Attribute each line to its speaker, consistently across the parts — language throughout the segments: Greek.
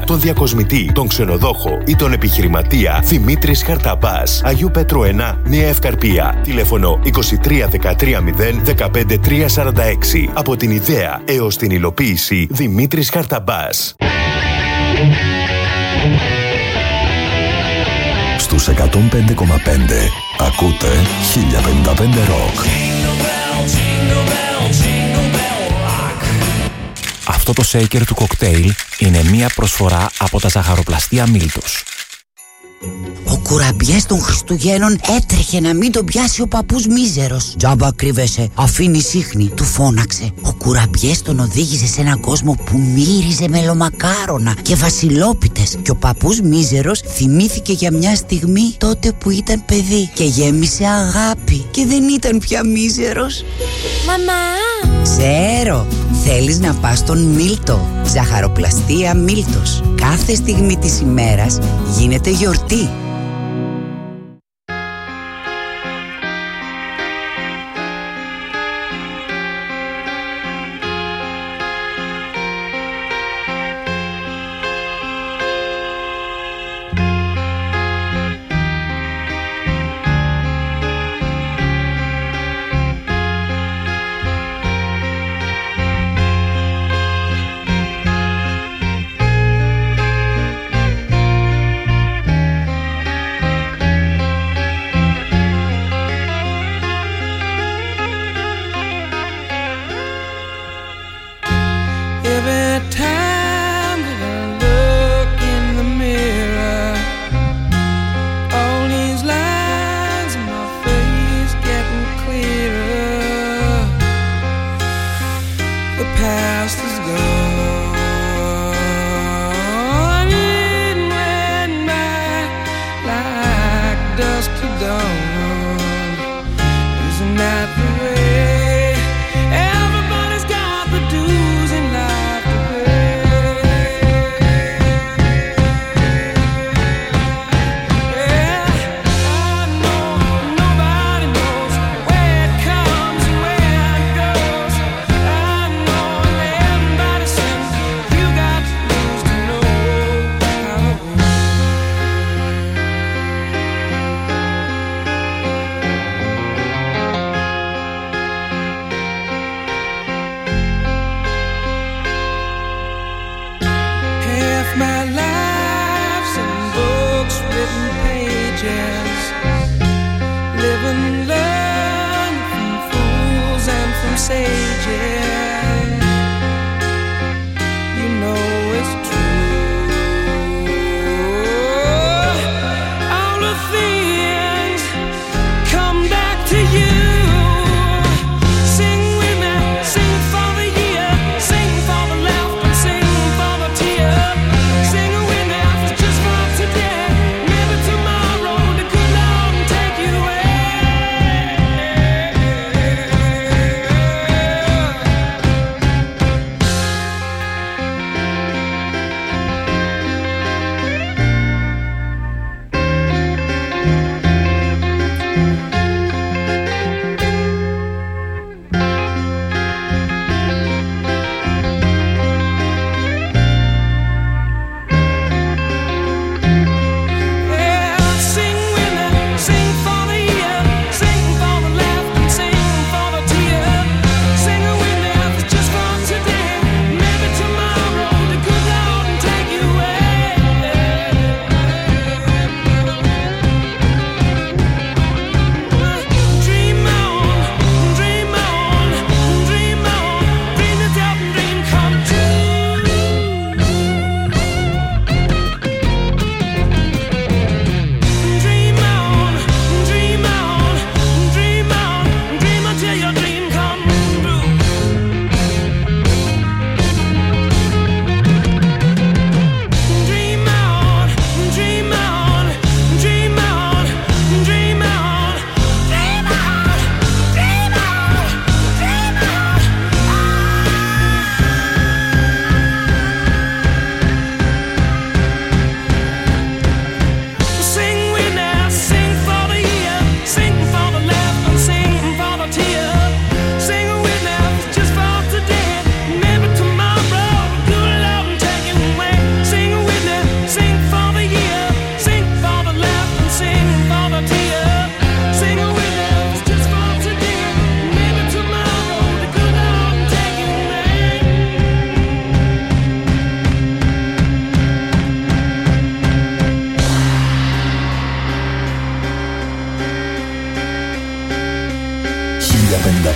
Speaker 1: τον διακοσμητή, τον ξενοδόχο ή τον επιχειρηματία Δημήτρης Χαρταμπάς. Αγίου Πέτρου 1, Νέα Ευκαρπία. Τηλέφωνο 23 13 0 15 346. Από την ιδέα έως την υλοποίηση, Δημήτρης Χαρταμπάς.
Speaker 2: Στους 105,5 ακούτε 1055 Rock.
Speaker 3: Αυτό το shaker του κοκτέιλ είναι μία προσφορά από τα ζαχαροπλαστεία Μίλτος.
Speaker 4: Ο κουραμπιές των Χριστουγέννων έτρεχε να μην τον πιάσει ο παππούς μίζερος. «Τζάμπα κρύβεσαι, αφήνει σύχνη», του φώναξε. Ο κουραμπιές τον οδήγησε σε έναν κόσμο που μύριζε μελομακάρονα και βασιλόπιτες. Και ο παππούς μίζερος θυμήθηκε για μια στιγμή τότε που ήταν παιδί και γέμισε αγάπη και δεν ήταν πια μίζερος.
Speaker 5: Μαμά!
Speaker 4: Ξέρω, θέλεις να πας στον Μίλτο. Ζαχαροπλαστεία Μίλτος. Κάθε στιγμή της ημέρας γίνεται γιορτή.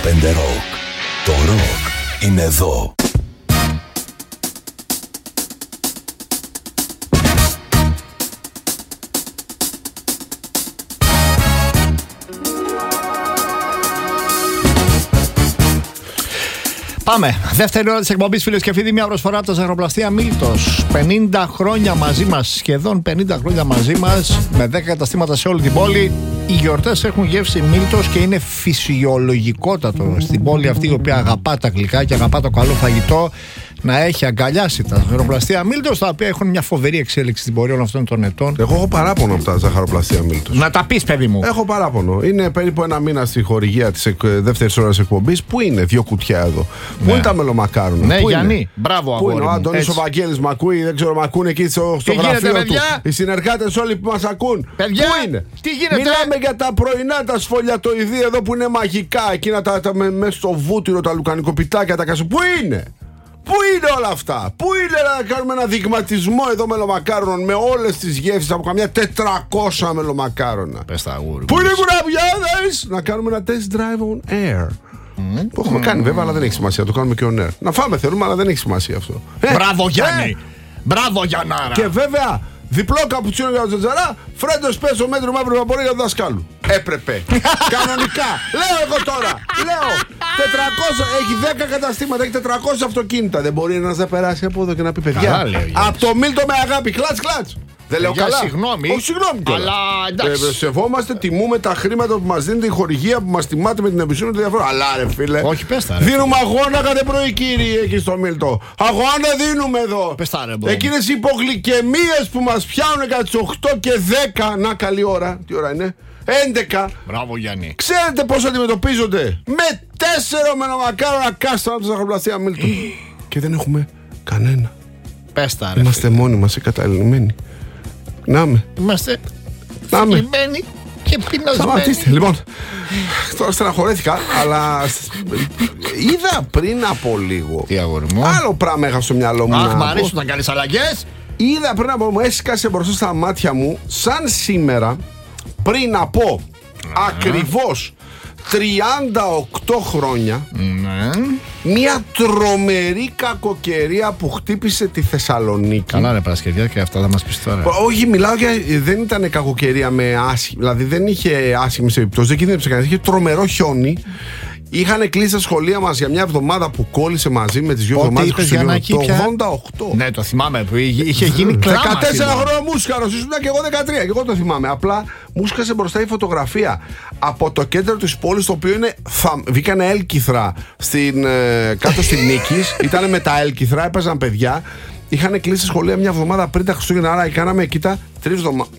Speaker 2: Rock. Το ροκ είναι εδώ.
Speaker 5: Πάμε. Δεύτερη ώρα της εκπομπής, φίλες και φίλοι, μια προσφορά από τα ζαχαροπλαστεία Μίλτος. 50 χρόνια μαζί μας, σχεδόν 50 χρόνια μαζί μας, με 10 καταστήματα σε όλη την πόλη. Οι γιορτές έχουν γεύση Μίλτος και είναι φυσιολογικότατο στην πόλη αυτή, η οποία αγαπά τα γλυκά και αγαπά το καλό φαγητό, να έχει αγκαλιάσει τα ζαχαροπλαστεία Μίλτος, τα οποία έχουν μια φοβερή εξέλιξη στην πορεία όλων αυτών των ετών.
Speaker 6: Εγώ έχω παράπονο από τα ζαχαροπλαστεία Μίλτος.
Speaker 5: Να τα πεις, παιδί μου.
Speaker 6: Έχω παράπονο. Είναι περίπου ένα μήνα στη χορηγία της δεύτερης ώρας εκπομπής. Πού είναι, 2 κουτιά εδώ.
Speaker 5: Ναι.
Speaker 6: Πού είναι τα μελομακάρονα.
Speaker 5: Ναι,
Speaker 6: πού
Speaker 5: Γιάννη.
Speaker 6: Είναι?
Speaker 5: Μπράβο,
Speaker 6: Πού είναι ο
Speaker 5: αγόρι μου.
Speaker 6: Αντώνης ο Βαγγέλης μ' ακούει, δεν ξέρω, μ' ακούνε εκεί στο γραφείο του. Οι συνεργάτες όλοι που μας ακούν.
Speaker 5: Παιδιά,
Speaker 6: πού είναι.
Speaker 5: τι γίνεται.
Speaker 6: Μιλάμε για τα πρωινά, τα σφολιατοειδή εδώ που είναι μαγικά. Εκείνα μέσα στο βούτυρο, τα λουκανικοπιτάκια, τα κασου. Πού είναι. Πού είναι όλα αυτά. Πού είναι να κάνουμε ένα δειγματισμό εδώ μελομακάρονων με όλες τις γεύσεις από καμιά 400 μελομακάρονα.
Speaker 5: Πες τα αγόρι.
Speaker 6: Πού είναι οι κουραμπιάδες. Να κάνουμε ένα test drive on air. Που έχουμε κάνει βέβαια, αλλά δεν έχει σημασία. Το κάνουμε και on air. Να φάμε θέλουμε, αλλά δεν έχει σημασία αυτό.
Speaker 5: Μπράβο, Γιάννη. Μπράβο, Γιαννάρα.
Speaker 6: Και βέβαια, διπλό καπουτσίνο για τον Τζατζαρά, φρέντο σπέσο μέτρο μαύρο βαπορί για τον δασκάλου. Έπρεπε. Κανονικά. Λέω εγώ τώρα. Λέω. 400, έχει 10 καταστήματα, έχει 400 αυτοκίνητα. Δεν μπορεί ένας να περάσει από εδώ και να πει παιδιά. Από το Μίλτο με αγάπη. Κλατς. Δεν λέω καλά.
Speaker 5: Συγγνώμη.
Speaker 6: Όχι, συγγνώμη κιόλας.
Speaker 5: Αλλά εντάξει.
Speaker 6: Σεβόμαστε, τιμούμε τα χρήματα που μας δίνει η χορηγία, που μας τιμάτε με την εμπιστοσύνη του διαφορά. Αλλά ρε φίλε.
Speaker 5: Όχι, πες τα, ρε.
Speaker 6: Δίνουμε αγώνα κάθε πρωί, κύριε, εκεί στο Μίλτο. Αγώνα δίνουμε εδώ.
Speaker 5: Πες τα, ρε,
Speaker 6: εκείνες οι υπογλυκαιμίες που μας πιάνουν κατά τις 8 και 10. Να, καλή ώρα. Τι ώρα είναι? 11.
Speaker 5: Μπράβο, Γιάννη.
Speaker 6: Ξέρετε πώς αντιμετωπίζονται? Με 4 μελομακάρονα κάστρα από τα ζαχαροπλαστεία Μίλτο. Και δεν έχουμε κανένα.
Speaker 5: Πες τα, ρε.
Speaker 6: Είμαστε μόνοι μας, εγκαταλειμμένοι. Να με.
Speaker 5: Είμαστε
Speaker 6: Πάμε.
Speaker 5: θλιμμένοι και πεινασμένοι.
Speaker 6: Σταματήστε. Λοιπόν, τώρα στεναχωρέθηκα, αλλά είδα πριν από λίγο.
Speaker 5: Τι αγόρι μου.
Speaker 6: Άλλο πράγμα είχα στο μυαλό μου.
Speaker 5: Αχ, μ' αρέσουν να κάνεις αλλαγές.
Speaker 6: Είδα πριν από μου, έσκασε μπροστά στα μάτια μου, σαν σήμερα, πριν από ακριβώς 38 χρόνια, μια τρομερή κακοκαιρία που χτύπησε τη Θεσσαλονίκη.
Speaker 5: Καλά, ρε Παρασκευιά, και αυτά θα μας πεις τώρα.
Speaker 6: Όχι, μιλάω για. Δεν ήταν κακοκαιρία με άσχημη. Δηλαδή δεν είχε άσχημες επιπτώσεις, δεν κίνδυνεψε κανείς. Είχε τρομερό χιόνι. Είχαν κλείσει τα σχολεία μας για μια εβδομάδα που κόλλησε μαζί με τις 2 εβδομάδες Χριστουγέννων. Το 88.
Speaker 5: Ναι, το θυμάμαι που είχε γίνει κλάμα.
Speaker 6: 14 χρόνια μουσικαρος, ήσουν και εγώ 13. Και εγώ το θυμάμαι. Απλά μου σκάσε μπροστά η φωτογραφία από το κέντρο της πόλης, το οποίο είναι. Βγήκανε έλκυθρα κάτω στην Νίκης. Ήταν με τα έλκυθρα, έπαιζαν παιδιά. Είχαν κλείσει σχολεία μια εβδομάδα πριν τα Χριστούγεννα. Άρα κάναμε, κοίτα, 3 εβδομάδες.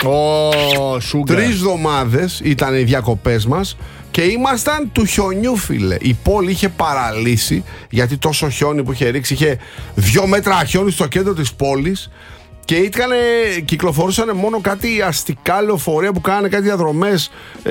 Speaker 6: 3 εβδομάδες ήταν οι διακοπές μας. Και ήμασταν του χιονιού, φίλε. Η πόλη είχε παραλύσει, γιατί τόσο χιόνι που είχε ρίξει. Είχε 2 μέτρα χιόνι στο κέντρο της πόλης. Και κυκλοφορούσαν μόνο κάτι αστικά λεωφορεία που κάνανε κάτι διαδρομές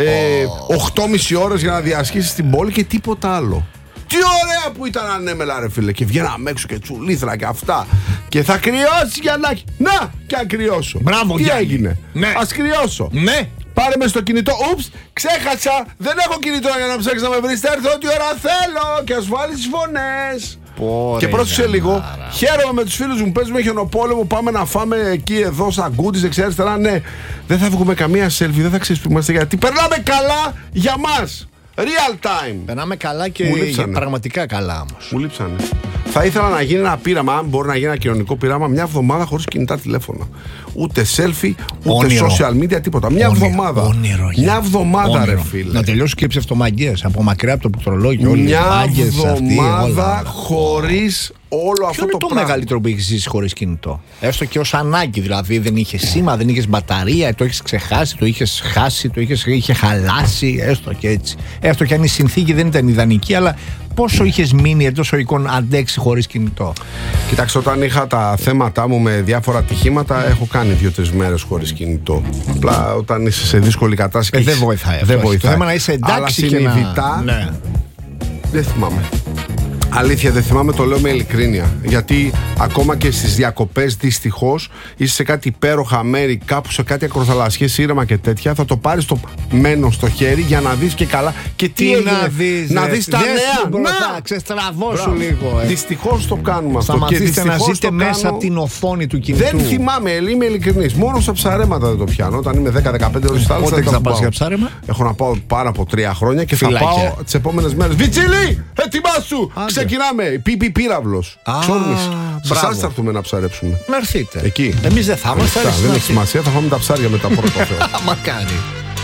Speaker 6: 8,5 ώρες για να διασχίσεις την πόλη και τίποτα άλλο. Τι ωραία που ήταν ανέμελα, ρε φίλε. Και βγαίναμε έξω και τσουλήθρα και αυτά. Και θα κρυώσει, Γιαννάκη. Να, και αν κρυώσω.
Speaker 5: Μπράβο,
Speaker 6: τι
Speaker 5: Γιάννη.
Speaker 6: έγινε?
Speaker 5: Ναι.
Speaker 6: Ας κρυώσω.
Speaker 5: Ναι.
Speaker 6: Πάρε με στο κινητό. Ούψ, ξέχασα. Δεν έχω κινητό για να ψάξεις να με βρεις. Θα έρθω ό,τι ώρα θέλω. Και ας βάλεις τις φωνές. Και πρόσεξε λίγο. Χαίρομαι με τους φίλους μου. Παίζουμε χιονοπόλεμο. Πάμε να φάμε εκεί εδώ σαν γκούντις δεξιά-αριστερά. Ναι, δεν θα βγούμε καμία selfie. Δεν θα ξέρεις που είμαστε, γιατί περνάμε καλά για μας. Real time.
Speaker 5: Περνάμε καλά και πραγματικά καλά όμως.
Speaker 6: Μου λείψανε. Θα ήθελα να γίνει ένα πείραμα, αν μπορεί να γίνει ένα κοινωνικό πείραμα, μια εβδομάδα χωρίς κινητά τηλέφωνα. Ούτε selfie, ούτε social media, τίποτα. Μια εβδομάδα. Μια εβδομάδα, ρε φίλε.
Speaker 5: Να τελειώσει και οι ψευτομαγγείες από μακριά από το πληκτρολόγιο.
Speaker 6: Μια εβδομάδα χωρίς όλο αυτό το πράγμα.
Speaker 5: Ποιο είναι το μεγαλύτερο που έχεις ζήσει χωρίς κινητό? Έστω και ως ανάγκη, δηλαδή δεν είχε σήμα, δεν είχες μπαταρία, το έχεις ξεχάσει, το είχες χάσει, είχε χαλάσει, έστω και έτσι. Έστω και αν η συνθήκη δεν ήταν ιδανική, αλλά πόσο είχες μείνει εντός οικών αντέξει χωρίς κινητό?
Speaker 6: Κοιτάξτε, όταν είχα τα θέματα μου με διάφορα ατυχήματα, έχω κάνει 2-3 μέρες χωρίς κινητό. Απλά όταν είσαι σε δύσκολη κατάσταση.
Speaker 5: Δεν βοηθάει.
Speaker 6: Δεν βοηθάει.
Speaker 5: Το θέμα να είσαι εντάξει
Speaker 6: αλλά
Speaker 5: και
Speaker 6: συνειδητά.
Speaker 5: Ναι.
Speaker 6: Δεν θυμάμαι. Αλήθεια, δεν θυμάμαι, το λέω με ειλικρίνεια. Γιατί ακόμα και στις διακοπές, δυστυχώς, είσαι σε κάτι υπέροχα μέρη, κάπου σε κάτι ακροθαλασσίες, ήρεμα και τέτοια. Θα το πάρεις το μένος στο χέρι για να δεις και καλά. Και τι να δεις τα νέα.
Speaker 5: Να ξεστραβώσου λίγο.
Speaker 6: Δυστυχώς το κάνουμε αυτό.
Speaker 5: Σταματήστε να ζείτε μέσα από την οθόνη του κινητού.
Speaker 6: Δεν θυμάμαι, είμαι ειλικρινής. Μόνο στα ψαρέματα δεν το πιάνω. Όταν είμαι 10-15 ώρες στη θάλασσα.
Speaker 5: Πότε θα πας για ψάρεμα?
Speaker 6: Έχω να πάω πάρα από 3 χρόνια και θα πάω τις επόμενες μέρες. Βιτσίλη, ετοιμάσου! Ξεκινάμε. Πύραυλος. Ξόρμης. Σε εσάς θα έρθουμε να ψαρέψουμε.
Speaker 5: Να έρθείτε.
Speaker 6: Εκεί.
Speaker 5: Εμείς δεν θα είμαστε.
Speaker 6: Δεν έχει σημασία, θα φάμε τα ψάρια μετά από πρώτο Θεό.
Speaker 5: Μακάρι.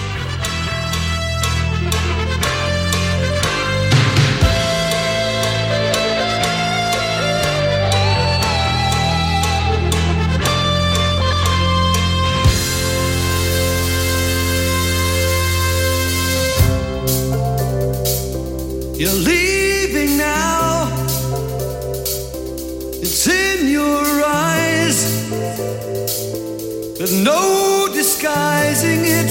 Speaker 7: You're leaving now. It's in your eyes. There's no disguising it.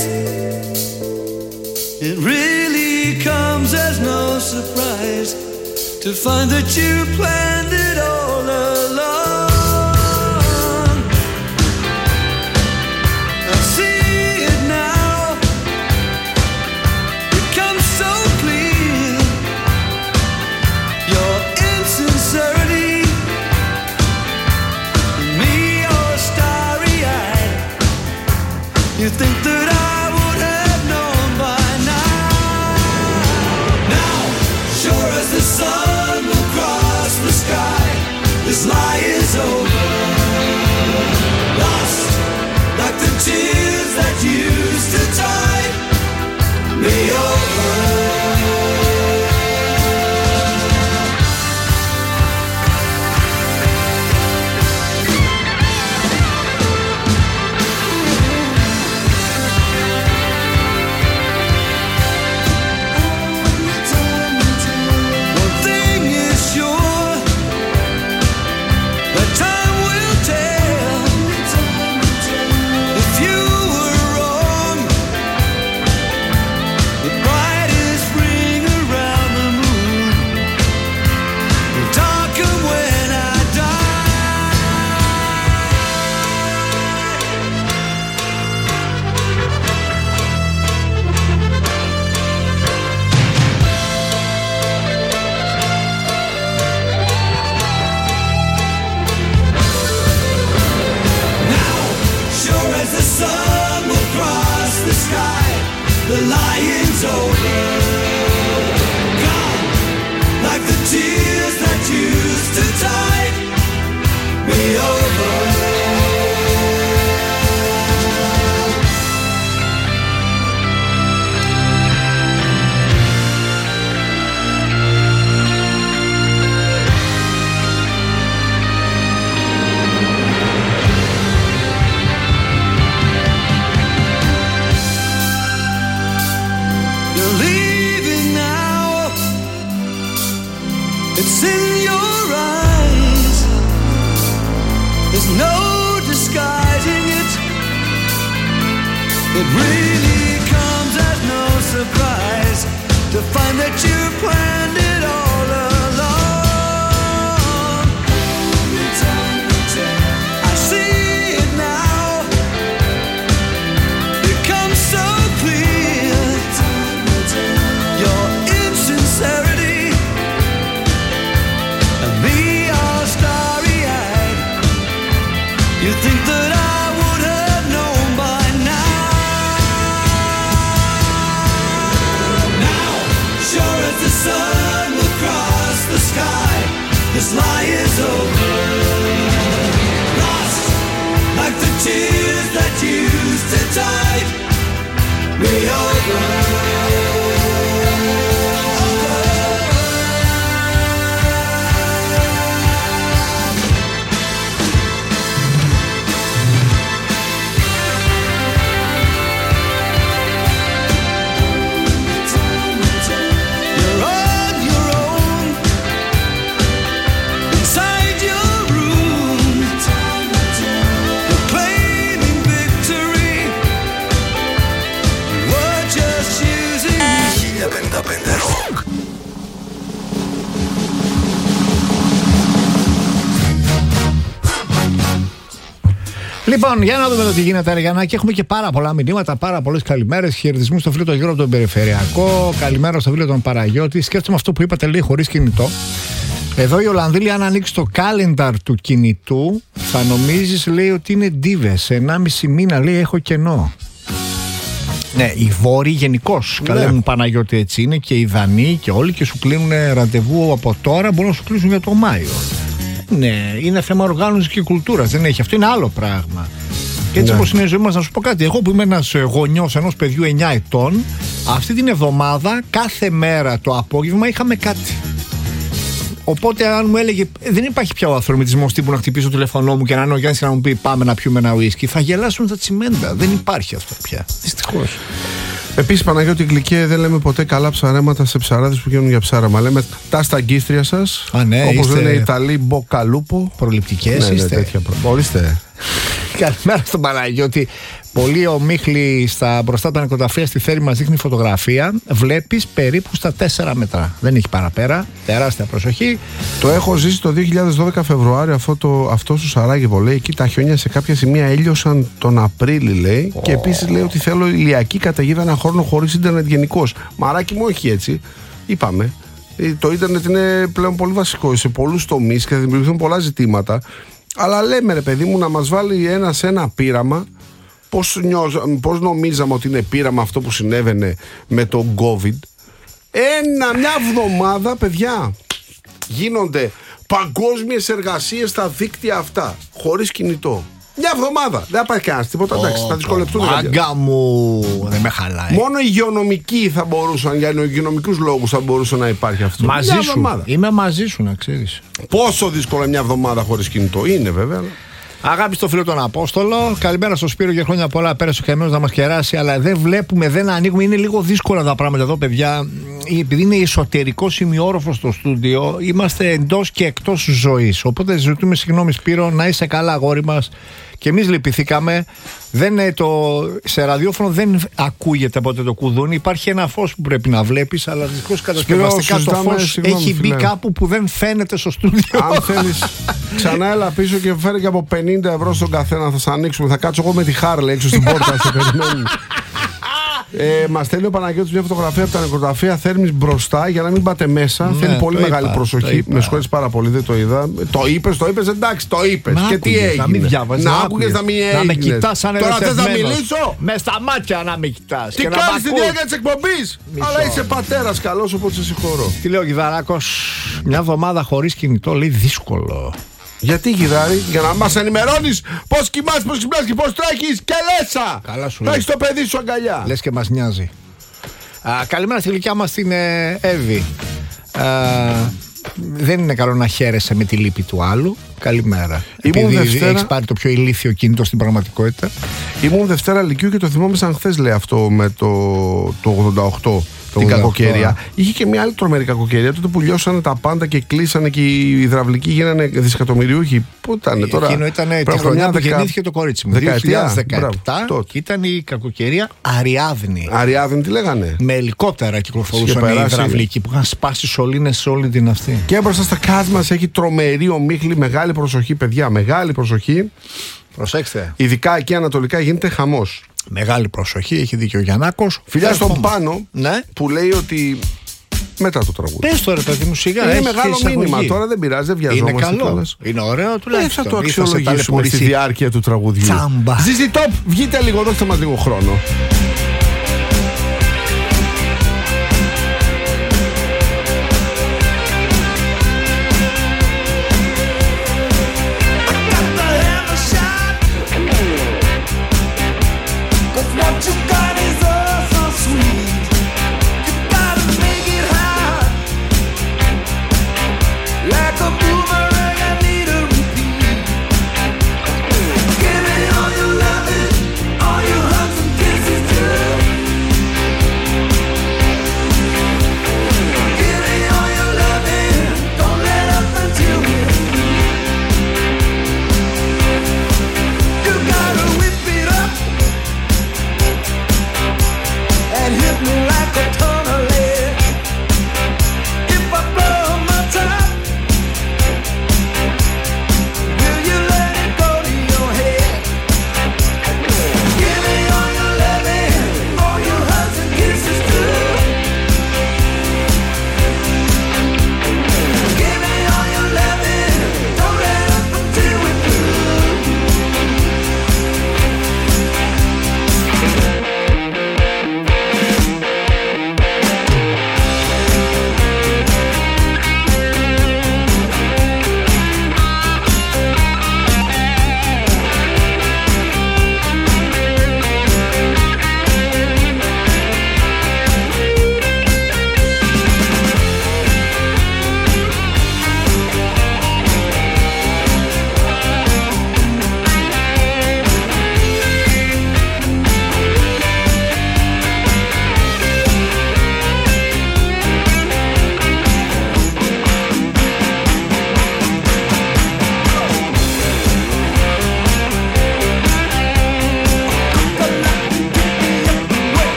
Speaker 7: It really comes as no surprise to find that you planned it all along. I see it now. It comes so clear. Your insincerity, me all starry-eyed. You think that I would have known by now. Now, sure as the sun will cross the sky, this lie is over. Lost like the tears that used to tide me over. The lion's over. Gone like the tears that used to tide me over. It's in your eyes. There's no disguising it. It really comes as no surprise to find that you planned it all along. I see it now. It comes so clear. Your insincerity. You think that I would have known by now. Now, sure as the sun will cross the sky, this lie is over. Lost like the tears that used to tide me over. Using
Speaker 5: Λοιπόν, για να δούμε το τι γίνεται, Αριανάκη. Έχουμε και πάρα πολλά μηνύματα, πάρα πολλές καλημέρες. Χαιρετισμού στο φίλο τον Γιώργο τον Περιφερειακό. Καλημέρα στο φίλο τον Παραγιώτη. Σκέφτομαι αυτό που είπατε, λέει, χωρίς κινητό. Εδώ η Ολλανδίλη, αν ανοίξει το calendar του κινητού, θα νομίζεις, λέει, ότι είναι ντίβες. Σε 1,5 μήνα, λέει, έχω κενό. Ναι, οι Βόρειοι γενικώς.
Speaker 6: Ναι.
Speaker 5: Καλέ μου Παναγιώτη, έτσι είναι, και οι Δανείοι και όλοι, και σου κλείνουν ραντεβού από τώρα, μπορούν να σου κλείσουν για το Μάιο. Ναι, είναι θέμα οργάνωσης και κουλτούρας. Δεν έχει. Αυτό είναι άλλο πράγμα. Και έτσι, όπως είναι η ζωή μας, να σου πω κάτι. Εγώ που είμαι ένας γονιός ενός παιδιού 9 ετών, αυτή την εβδομάδα, κάθε μέρα το απόγευμα είχαμε κάτι. Οπότε, αν μου έλεγε, δεν υπάρχει πια ο αυθορμητισμός τύπου να χτυπήσω το τηλέφωνό μου και να είναι ο Γιάννης και να μου πει πάμε να πιούμε ένα ουίσκι, θα γελάσουν τα τσιμέντα. Δεν υπάρχει αυτό πια. Δυστυχώς.
Speaker 6: Επίσης, Παναγιώτη Γλυκέ, δεν λέμε ποτέ καλά ψαρέματα σε ψαράδες που γίνουν για ψάραμα. Λέμε τα σταγκίστρια σας.
Speaker 5: Ναι,
Speaker 6: όπως
Speaker 5: είστε...
Speaker 6: λένε οι Ιταλοί, μποκαλούπο.
Speaker 5: Προληπτικές είστε.
Speaker 6: Τέτοια ορίστε.
Speaker 5: Καλημέρα στον Παναγιώτη. Πολύ ομίχλη μπροστά τα νοικοταφεία στη Θέρμη μας δείχνει φωτογραφία. Βλέπεις περίπου στα 4 μέτρα. Δεν έχει παραπέρα. Τεράστια προσοχή.
Speaker 6: Το έχω ζήσει το 2012 Φεβρουάριο αυτό στο Σαράγεβο. Λέει εκεί τα χιόνια σε κάποια σημεία έλειωσαν τον Απρίλη, λέει. Και επίσης λέει ότι θέλω ηλιακή καταιγίδα ένα χρόνο χωρίς ίντερνετ γενικώς. Μαράκι μου, όχι έτσι. Είπαμε. Το ίντερνετ είναι πλέον πολύ βασικό σε πολλούς τομείς και θα δημιουργηθούν πολλά ζητήματα. Αλλά λέμε, ρε παιδί μου, να μας βάλει ένα πείραμα. Πώς νομίζαμε ότι είναι πείραμα αυτό που συνέβαινε με το COVID. Μια εβδομάδα, παιδιά, γίνονται παγκόσμιες εργασίες στα δίκτυα αυτά, χωρίς κινητό. Μια εβδομάδα. Δεν θα πάει κανένας τίποτα. Εντάξει, θα δυσκολευτούν.
Speaker 5: Μάγκα μου, δεν με χαλάει.
Speaker 6: Μόνο υγειονομικοί θα μπορούσαν, για υγειονομικούς λόγους θα μπορούσε να υπάρχει αυτό.
Speaker 5: Μαζί σου. Είμαι μαζί σου, να ξέρεις.
Speaker 6: Πόσο δύσκολο μια εβδομάδα χωρίς κινητό είναι, βέβαια.
Speaker 5: Αγάπη στο φίλο τον Απόστολο. Καλημέρα στο Σπύρο και χρόνια πολλά. Πέρασε ο καημένος να μας κεράσει, αλλά δεν βλέπουμε, δεν ανοίγουμε. Είναι λίγο δύσκολα τα πράγματα εδώ, παιδιά. Επειδή είναι εσωτερικό σημειόροφο στο στούντιο, είμαστε εντός και εκτός ζωής. Οπότε ζητούμε συγγνώμη, Σπύρο, να είσαι καλά, αγόρι μας. Και εμείς λυπηθήκαμε. Σε ραδιόφωνο δεν ακούγεται ποτέ το κουδούνι. Υπάρχει ένα φως που πρέπει να βλέπεις, αλλά δυστυχώς κατασκευαστικά το φως έχει μπει κάπου που δεν φαίνεται στο στούντιο.
Speaker 6: Αν θέλεις, ξανά έλα πίσω και φέρει και από 50 ευρώ στον καθένα. Θα σας ανοίξουμε. Θα κάτσω εγώ με τη Χάρλε έξω στην πόρτα. Σε περιμένουν. Μας στέλνει ο Παναγιώτης μια φωτογραφία από τα νοικοταφεία Θέρμης μπροστά για να μην πάτε μέσα. Θέλει πολύ μεγάλη προσοχή. Με συγχωρείς πάρα πολύ, δεν το είδα. Το είπες, εντάξει, το είπες. Και τι έγινε?
Speaker 5: Να μην διάβαζες,
Speaker 6: να άκουγες, να μην έγινες.
Speaker 5: Να με κοιτάς σαν
Speaker 6: τώρα θες να
Speaker 5: ερωτευμένος.
Speaker 6: μιλήσω?
Speaker 5: Μες στα μάτια να με κοιτάς.
Speaker 6: Τι κάνεις στη διάρκεια της εκπομπής? Αλλά είσαι πατέρας καλός, οπότε σε συγχωρώ.
Speaker 5: Τι λέει ο Γιδαράκος? Μια εβδομάδα χωρίς κινητό, λέει, δύσκολο.
Speaker 6: Γιατί, Γιδάρη? Για να μας ενημερώνεις πώς κοιμάσαι, πώς ξυπνάς και πώς τρέχεις και λέσα.
Speaker 5: Καλά σου
Speaker 6: θα
Speaker 5: λέει.
Speaker 6: έχεις το παιδί σου αγκαλιά.
Speaker 5: Λες και μας νοιάζει. Καλημέρα στη γλυκιά μας την Εύη. Δεν είναι καλό να χαίρεσαι με τη λύπη του άλλου. Καλημέρα. Επειδή έχεις πάρει το πιο ηλίθιο κινητό στην πραγματικότητα.
Speaker 6: Ήμουν Δευτέρα Λυκείου και το θυμόμαι σαν χθες, λέει, αυτό με το 88. Την κακοκαιρία. Είχε και μια άλλη τρομερή κακοκαιρία. Τότε που λιώσανε τα πάντα και κλείσανε και οι υδραυλικοί γίνανε δισεκατομμυριούχοι. Πού ήταν τώρα?
Speaker 5: Εκείνο ήταν τη χρονιά που γεννήθηκε το κορίτσι μου. 2017. Και ήταν η κακοκαιρία Αριάδνη.
Speaker 6: Αριάδνη τι λέγανε?
Speaker 5: Με ελικόπτερα κυκλοφορούσαν οι υδραυλικοί που είχαν σπάσει σωλήνες σε όλη την αυτή.
Speaker 6: Και μπροστά στα κάτ μας έχει τρομερή ομίχλη. Μεγάλη προσοχή, παιδιά. Μεγάλη προσοχή.
Speaker 5: Προσέξτε.
Speaker 6: Ειδικά εκεί ανατολικά γίνεται χαμός.
Speaker 5: Μεγάλη προσοχή, έχει δίκιο ο Γιαννάκος.
Speaker 6: Φιλιά στον Πάνο,
Speaker 5: ναι,
Speaker 6: που λέει ότι. Μετά το τραγούδι.
Speaker 5: Πες το, ρε παιδί μου, σιγά.
Speaker 6: Είναι μεγάλο μήνυμα. Τώρα δεν πειράζει, δεν βιαζόμαστε.
Speaker 5: Είναι καλό.
Speaker 6: Κιόλας.
Speaker 5: Είναι ωραίο τουλάχιστον.
Speaker 6: Θα το αξιολογήσουμε στη διάρκεια του τραγουδιού.
Speaker 5: Τσάμπα.
Speaker 6: ZZ Top, βγείτε λίγο, δώστε μας λίγο χρόνο.
Speaker 7: Give me all your loving, all your hugs and kisses too.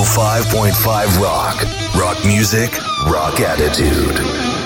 Speaker 2: 105.5 Rock. Rock music, rock attitude.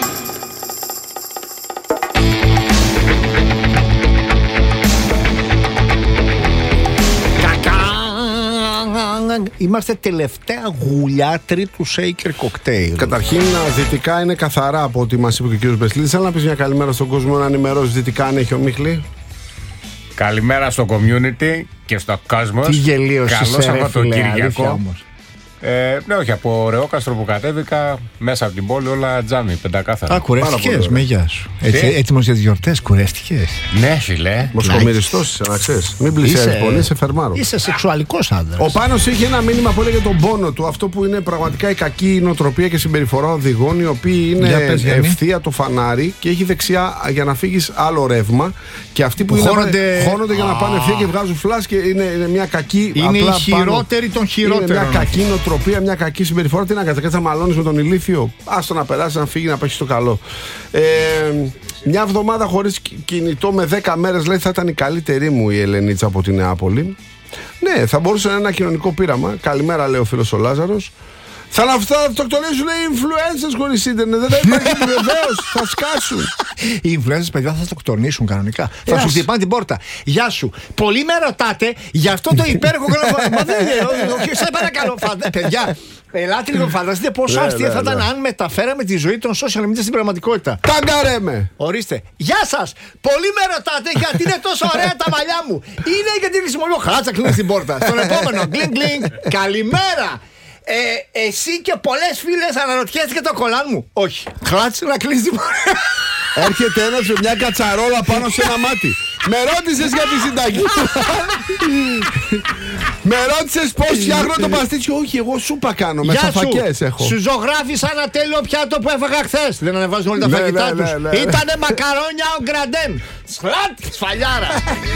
Speaker 5: Είμαστε τελευταία γουλιάτροι του Shaker Cocktail.
Speaker 6: Καταρχήν, δυτικά είναι καθαρά από ό,τι μας είπε και ο κ. Μπεσλίδης. Θέλω να πεις μια καλημέρα στον κόσμο, να ενημερώσει δυτικά αν έχει ο Μίχλη.
Speaker 8: Καλημέρα στο community και στο κόσμο.
Speaker 5: Τι γελίος
Speaker 8: Καλό
Speaker 5: είσαι, ρε φίλε, αλήθεια
Speaker 8: Σαββατοκύριακο.
Speaker 5: όμως.
Speaker 8: Ναι, όχι, από Ρεόκαστρο που κατέβηκα μέσα από την πόλη, όλα τζάμι, πεντακάθαρα.
Speaker 5: Α, κουρεύτηκες, με γεια σου. Έτοιμος για τις γιορτές, κουρεύτηκες.
Speaker 8: Ναι, φιλέ.
Speaker 6: Μοσχομυριστός είσαι, να ξέρεις. Μην πλησιάζεις πολύ, σε φερμάρω.
Speaker 5: Είσαι σεξουαλικός άντρας.
Speaker 6: Ο Πάνος είχε ένα μήνυμα που έλεγε τον πόνο του. Αυτό που είναι πραγματικά η κακή νοοτροπία και συμπεριφορά οδηγών, οι οποίοι είναι
Speaker 5: Για πες, Γιάννη.
Speaker 6: ευθεία το φανάρι και έχει δεξιά για να φύγεις άλλο ρεύμα. Και αυτοί που χώνονται για να πάνε ευθεία και βγάζουν φλάς και είναι μια κακή.
Speaker 5: Είναι
Speaker 6: απλά
Speaker 5: η χειρότερη των χειρότερων.
Speaker 6: Είναι μια κακή νοοτροπία, μια κακή συμπεριφορά. Τι να κάνεις, να μαλώνεις με τον ηλίθιο. Άστο να περάσει, να φύγει, να πάει το καλό. Μια εβδομάδα χωρίς κινητό με 10 μέρες, λέει, θα ήταν η καλύτερη μου η Ελενίτσα από τη Νεάπολη. Ναι, θα μπορούσε να είναι ένα κοινωνικό πείραμα. Καλημέρα, λέει ο φίλος ο Λάζαρος. Θα αυτοκτονήσουν οι influencers χωρίς ίντερνετ. Δεν θα υπάρχει βεβαίως, θα σκάσουν.
Speaker 5: Οι influencers, παιδιά, θα αυτοκτονήσουν κανονικά. Θα σου χτυπάνε την πόρτα. Γεια σου. Πολλοί με ρωτάτε για αυτό το υπέροχο κανάλι. Μα δεν είναι. Σε παρακαλώ, παιδιά. Ελάτε λίγο, φανταστείτε πόσο αστεία θα ήταν αν μεταφέραμε τη ζωή των social media στην πραγματικότητα.
Speaker 6: Ταγκαρέμε!
Speaker 5: Ορίστε. Γεια σας! Πολλοί με ρωτάτε γιατί είναι τόσο ωραία τα μαλλιά μου. Είναι γιατί χρησιμοποιώ χλάτσα, κλείνει την πόρτα. Στον επόμενο. Γκλινγκ, γκλινγκ. Καλημέρα! Εσύ και πολλές φίλες αναρωτιέστε το κολάν μου. Όχι. Χλάτσε να κλείσει την πόρτα.
Speaker 6: Έρχεται ένας με μια κατσαρόλα πάνω σε ένα μάτι. Με ρώτησες για τη συνταγή. Με ρώτησες πώς φτιάχνω το παστίτσιο. Όχι, εγώ σούπα κάνω. Με σαφακές έχω.
Speaker 5: Σου ζωγράφισα ένα τέλειο πιάτο που έφαγα χθες. Δεν ανεβάζουν όλα τα φαγητά τους. Ήτανε μακαρόνια ο Γκραντέν. Σλάτ, σφαλιάρα.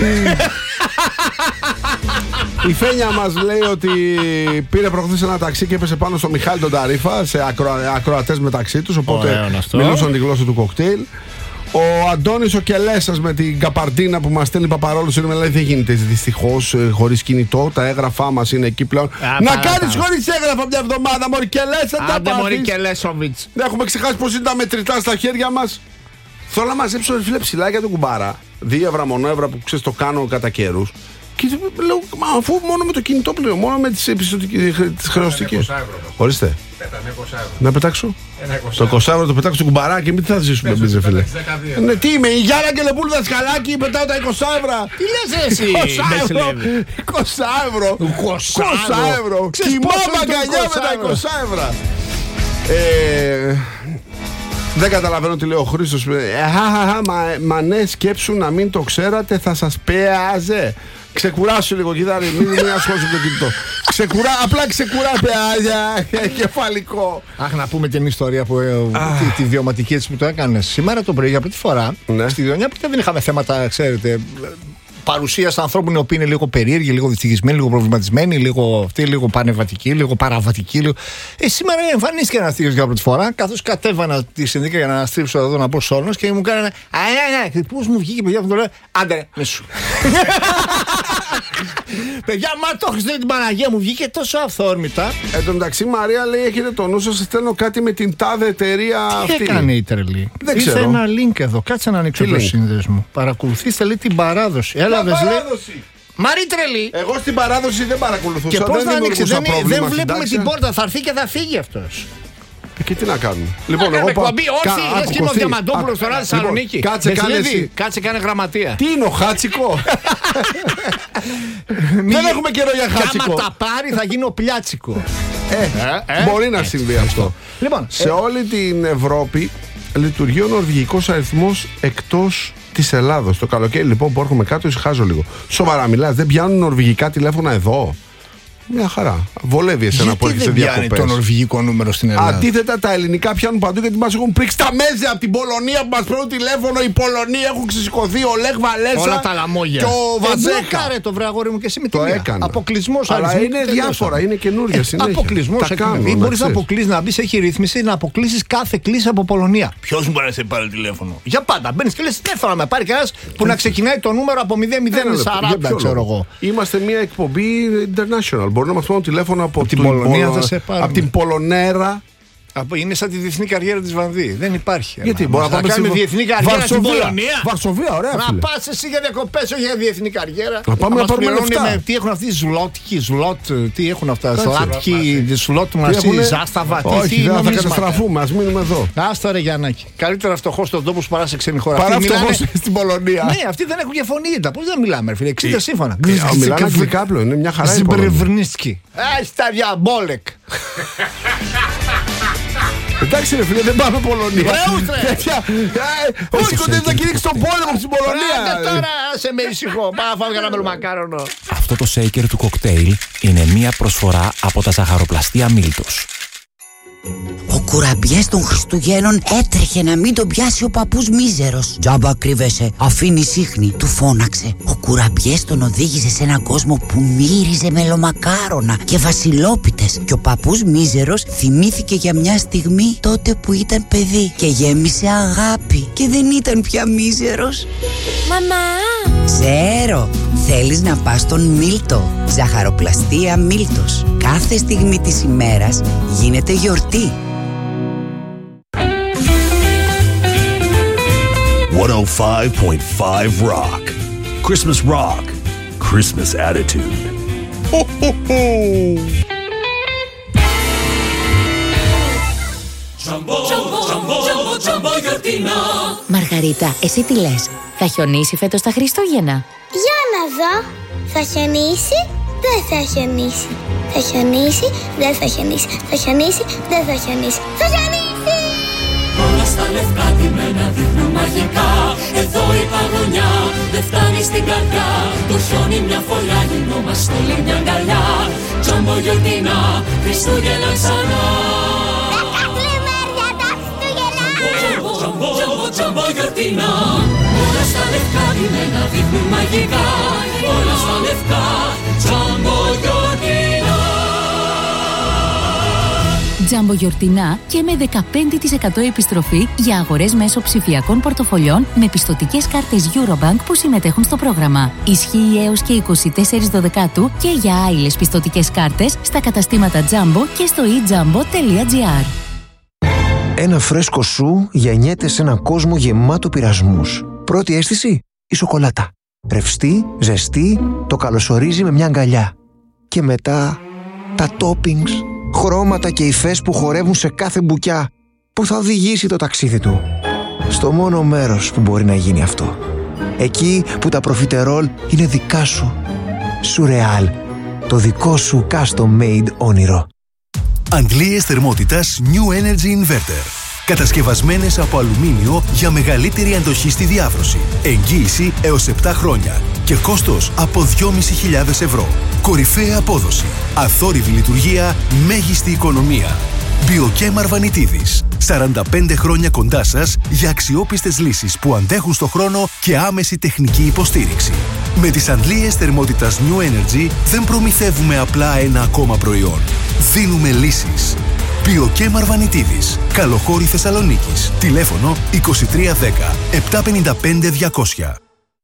Speaker 6: Η Φένια μας λέει ότι πήρε προχθές ένα ταξί και έπεσε πάνω στο Μιχάλη τον Ταρίφα σε ακροατές μεταξύ τους. Οπότε μιλούσαν τη γλώσσα του κοκτέιλ. Ο Αντώνης ο Κελέσας με την καπαρτίνα που μας στέλνει Παπαρόλος λέει δεν γίνεται δυστυχώς χωρίς κινητό. Τα έγγραφά μας είναι εκεί πλέον. Να κάνεις χωρίς έγγραφα μια εβδομάδα, μωρή Κελέσα.
Speaker 5: Άντε μωρή Κελέσοβιτς.
Speaker 6: Δεν έχουμε ξεχάσει πως είναι τα μετρητά στα χέρια μας. Θέλω να μαζέψω φίλε ψηλά για τον κουμπάρα. 2 ευρώ μονοεύρα που ξέρεις το κάνω κατά καιρούς. Και λέω, μα αφού μόνο με το κινητό πλέον, μόνο με τις χρεωστικές. Ορίστε. Να πετάξω. Το 20 ευρώ το πετάξω στο κουμπαράκι, μην τι θα ζήσουμε εμείς, φίλε. Ναι, τι είμαι, η Γιάννα και Λεπούλου δασκαλάκι, πετάω τα 20 ευρώ.
Speaker 5: Τι λες εσύ,
Speaker 6: 20 ευρώ. 20 ευρώ. Κοιμάμαι αγκαλιά με τα 20 ευρώ. Δεν καταλαβαίνω τι λέει ο Χρήστος. Μα ναι, σκέψου να μην το ξέρατε, θα σας πέαζε. Ξεκουράσου λίγο, κοιτάξτε, μην ασχολείσαι με το κινητό. Απλά ξεκουρά, κεφαλικό.
Speaker 5: Αχ, να πούμε την ιστορία που. Τη βιωματική έτσι που το έκανες. Σήμερα το πρωί για πρώτη φορά στη Διονιά που δεν είχαμε θέματα, ξέρετε. Παρουσία ανθρώπων οι οποίοι είναι λίγο περίεργοι, λίγο δυστυχισμένοι, λίγο προβληματισμένοι, λίγο αυτοί, λίγο πανεβατικοί, λίγο παραβατικοί. Λίγο... σήμερα εμφανίστηκε ένα θείο για πρώτη φορά, καθώς κατέβανα τη συνδίκα για να στρίψω εδώ να μπω σόλος και μου κάνανε. Πώς μου βγήκε, παιδιά, αυτό το λέω. Άντε, με σου. Παιδιά, μα το Χριστό την Παναγία μου βγήκε τόσο αυθόρμητα.
Speaker 6: Εν τω μεταξύ, Μαρία λέει: έχετε το νου σας, στέλνω κάτι με την τάδε εταιρεία αυτή.
Speaker 5: Τι έκανε η τρελή?
Speaker 6: Δεν ξέρω.
Speaker 5: Ήρθε ένα link εδώ, κάτσε να ανοίξω το σύνδεσμο. Παρακολουθήστε, λέει, την παράδοση. Έλαβες, λέει. Μαρή τρελή.
Speaker 6: Εγώ στην παράδοση δεν παρακολουθούσα.
Speaker 5: Και πώς θα ανοίξει, δεν βλέπουμε
Speaker 6: συντάξια.
Speaker 5: την πόρτα, θα έρθει και θα φύγει αυτός.
Speaker 6: Και τι να κάνουμε. Λοιπόν, εγώ
Speaker 5: πάω. Όχι, λες και είμαι ο Διαμαντόπουλος τώρα στη Θεσσαλονίκη. Κάτσε, κάνε γραμματεία.
Speaker 6: Τι είναι ο Χάτσικο? Δεν έχουμε καιρό για Χάτσικο.
Speaker 5: Και άμα τα πάρει θα γίνει ο Πλιάτσικο.
Speaker 6: Μπορεί να συμβεί αυτό.
Speaker 5: Λοιπόν,
Speaker 6: σε όλη την Ευρώπη λειτουργεί ο νορβηγικός αριθμός εκτός της Ελλάδος. Το καλοκαίρι λοιπόν που έρχομαι κάτω ησυχάζω λίγο. Σοβαρά μιλάς, δεν πιάνουν νορβηγικά τηλέφωνα εδώ? Μια χαρά. Βολεύει εσένα που έρχεσαι διακοπές.
Speaker 5: Γιατί δεν πιάνει το νορβηγικό νούμερο στην Ελλάδα?
Speaker 6: Αντίθετα, τα ελληνικά πιάνουν παντού γιατί μας έχουν πρίξει τα μέζια από την Πολωνία που μας παίρνουν τηλέφωνο. Οι Πολωνοί έχουν ξεσηκωθεί. Ο Λέχ Βαλέσα.
Speaker 5: Όλα τα λαμόγια.
Speaker 6: Και ο Βατζέχα.
Speaker 5: Κάρε το βραγόρι μου και εσύ με
Speaker 6: το έκανα.
Speaker 5: Αποκλεισμός.
Speaker 6: Αλλά είναι διάφορα. Είναι καινούρια συνέχεια.
Speaker 5: Αποκλεισμός. Ή μπορείς να αποκλείσεις, να μπεις, έχει ρύθμιση να αποκλείσεις κάθε κλήση από Πολωνία. Ποιος μπορεί να σε πάρει τηλέφωνο? Για πάντα. Μπαίνεις και λες: δεν θέλω να με πάρει κανένας που να ξεκινάει το νούμερο από 0040, ξέρω εγώ.
Speaker 6: Είμαστε μια εκπομπή international. Μπορεί να μας πάρουν τηλέφωνο από
Speaker 5: την Πολωνία, θα σε πάρουν.
Speaker 6: από την Πολωνέρα.
Speaker 5: Είναι σαν τη διεθνή καριέρα της Βανδύ. Δεν υπάρχει.
Speaker 6: Γιατί μπορεί
Speaker 5: να κάνουμε διεθνή καριέρα στην Πολωνία.
Speaker 6: Βαρσοβία, ωραία.
Speaker 5: Να πας εσύ για διακοπές, όχι για διεθνή καριέρα.
Speaker 6: Να πάμε να πάρουμε λεφτά.
Speaker 5: Τι έχουν αυτοί οι τι έχουν αυτά. Σλάτκι, σλότ μαζί, ζάσταβα.
Speaker 6: Όχι, δεν θα καταστραφούμε, ας μείνουμε εδώ.
Speaker 5: Άστα ρε Γιαννάκη. Καλύτερα φτωχό στον τόπο που παρά σε ξένη χώρα.
Speaker 6: Παρά φτωχό στην Πολωνία.
Speaker 5: Ναι, αυτοί δεν έχουν και φωνήτα. Πώς δεν μιλάμε, φίλε. 60 σύμφωνα.
Speaker 6: Μιλάνε αγγλικά πλέον, είναι μια χαρά.
Speaker 5: Ζιμπρεβνίσκι. Άστα διαμπόλεκ.
Speaker 6: Εντάξει ρε φίλε, δεν πάμε Πολωνία. Όχι κοντεύει να κηρύξει τον πόλεμο στην Πολωνία.
Speaker 5: Τώρα σε με ησυχώ. Πάω φάω ένα μελομακάρονο.
Speaker 3: Αυτό το shaker του κοκτέιλ είναι μία προσφορά από τα ζαχαροπλαστεία Μίλτος.
Speaker 4: Ο κουραμπιές των Χριστουγέννων έτρεχε να μην τον πιάσει ο παππούς μίζερος. Τζάμπα κρύβεσαι, αφήνει ίχνη, του φώναξε. Ο κουραμπιές τον οδήγησε σε έναν κόσμο που μύριζε μελομακάρονα και βασιλόπιτες. Και ο παππούς μίζερος θυμήθηκε για μια στιγμή τότε που ήταν παιδί και γέμισε αγάπη και δεν ήταν πια μίζερος.
Speaker 9: Μαμά!
Speaker 4: Ξέρω, θέλεις να πας στον Μίλτο. Ζαχαροπλαστεία Μίλτος. Κάθε στιγμή της ημέρας γίνεται γιορτή.
Speaker 2: 105.5 Rock. Christmas Rock. Christmas Attitude. Ho, ho, ho.
Speaker 9: Μαργαρίτα, εσύ τι λες? Θα χιονίσει φέτος τα Χριστούγεννα?
Speaker 10: Για να δω. Θα χιονίσει, δεν θα χιονίσει. Θα χιονίσει, δεν θα χιονίσει. Θα χιονίσει, δεν θα χιονίσει. Θα χιονίσει!
Speaker 7: Όλα στα λευκά ντυμένα δείχνουν μαγικά. Εδώ η παγωνιά δεν φτάνει στην καρδιά. Το χιόνι μια φωλιά, γινόμαστε όλοι μια αγκαλιά. Τζάμπο γιορτινά, Χριστούγεννα ξανά.
Speaker 10: 10 κλιμέρια τα Χριστούγεννα.
Speaker 7: Τζάμπο γιορτινά. Όλα στα λευκά ντυμένα δείχνουν μαγικά. Όλα στα λευκά, τζάμπο γιορτινά.
Speaker 9: Τζάμπο γιορτινά και με 15% επιστροφή για αγορές μέσω ψηφιακών πορτοφολιών με πιστωτικές κάρτες Eurobank που συμμετέχουν στο πρόγραμμα. Ισχύει έως και 24 Δεκάτου και για άειλες πιστωτικές κάρτες στα καταστήματα Jumbo και στο ejumbo.gr.
Speaker 11: Ένα φρέσκο σου γεννιέται σε έναν κόσμο γεμάτο πειρασμούς. Πρώτη αίσθηση, η σοκολάτα. Ρευστή, ζεστή, το καλωσορίζει με μια αγκαλιά. Και μετά τα toppings, χρώματα και υφές που χορεύουν σε κάθε μπουκιά που θα οδηγήσει το ταξίδι του. Στο μόνο μέρος που μπορεί να γίνει αυτό. Εκεί που τα προφιτερόλ είναι δικά σου. Σουρεάλ, το δικό σου custom made όνειρο.
Speaker 1: Αντλίες θερμότητας New Energy Inverter. Κατασκευασμένες από αλουμίνιο για μεγαλύτερη αντοχή στη διάβρωση. Εγγύηση έως 7 χρόνια. Και κόστος από 2.500 ευρώ. Κορυφαία απόδοση. Αθόρυβη λειτουργία. Μέγιστη οικονομία. Biochem Αρβανιτίδης. 45 χρόνια κοντά σας για αξιόπιστες λύσεις που αντέχουν στο χρόνο και άμεση τεχνική υποστήριξη. Με τις αντλίες θερμότητας New Energy δεν προμηθεύουμε απλά ένα ακόμα προϊόν. Δίνουμε λύσεις. Biochem Αρβανιτίδης. Καλοχώρη Θεσσαλονίκης. Τηλέφωνο 2310 755 200.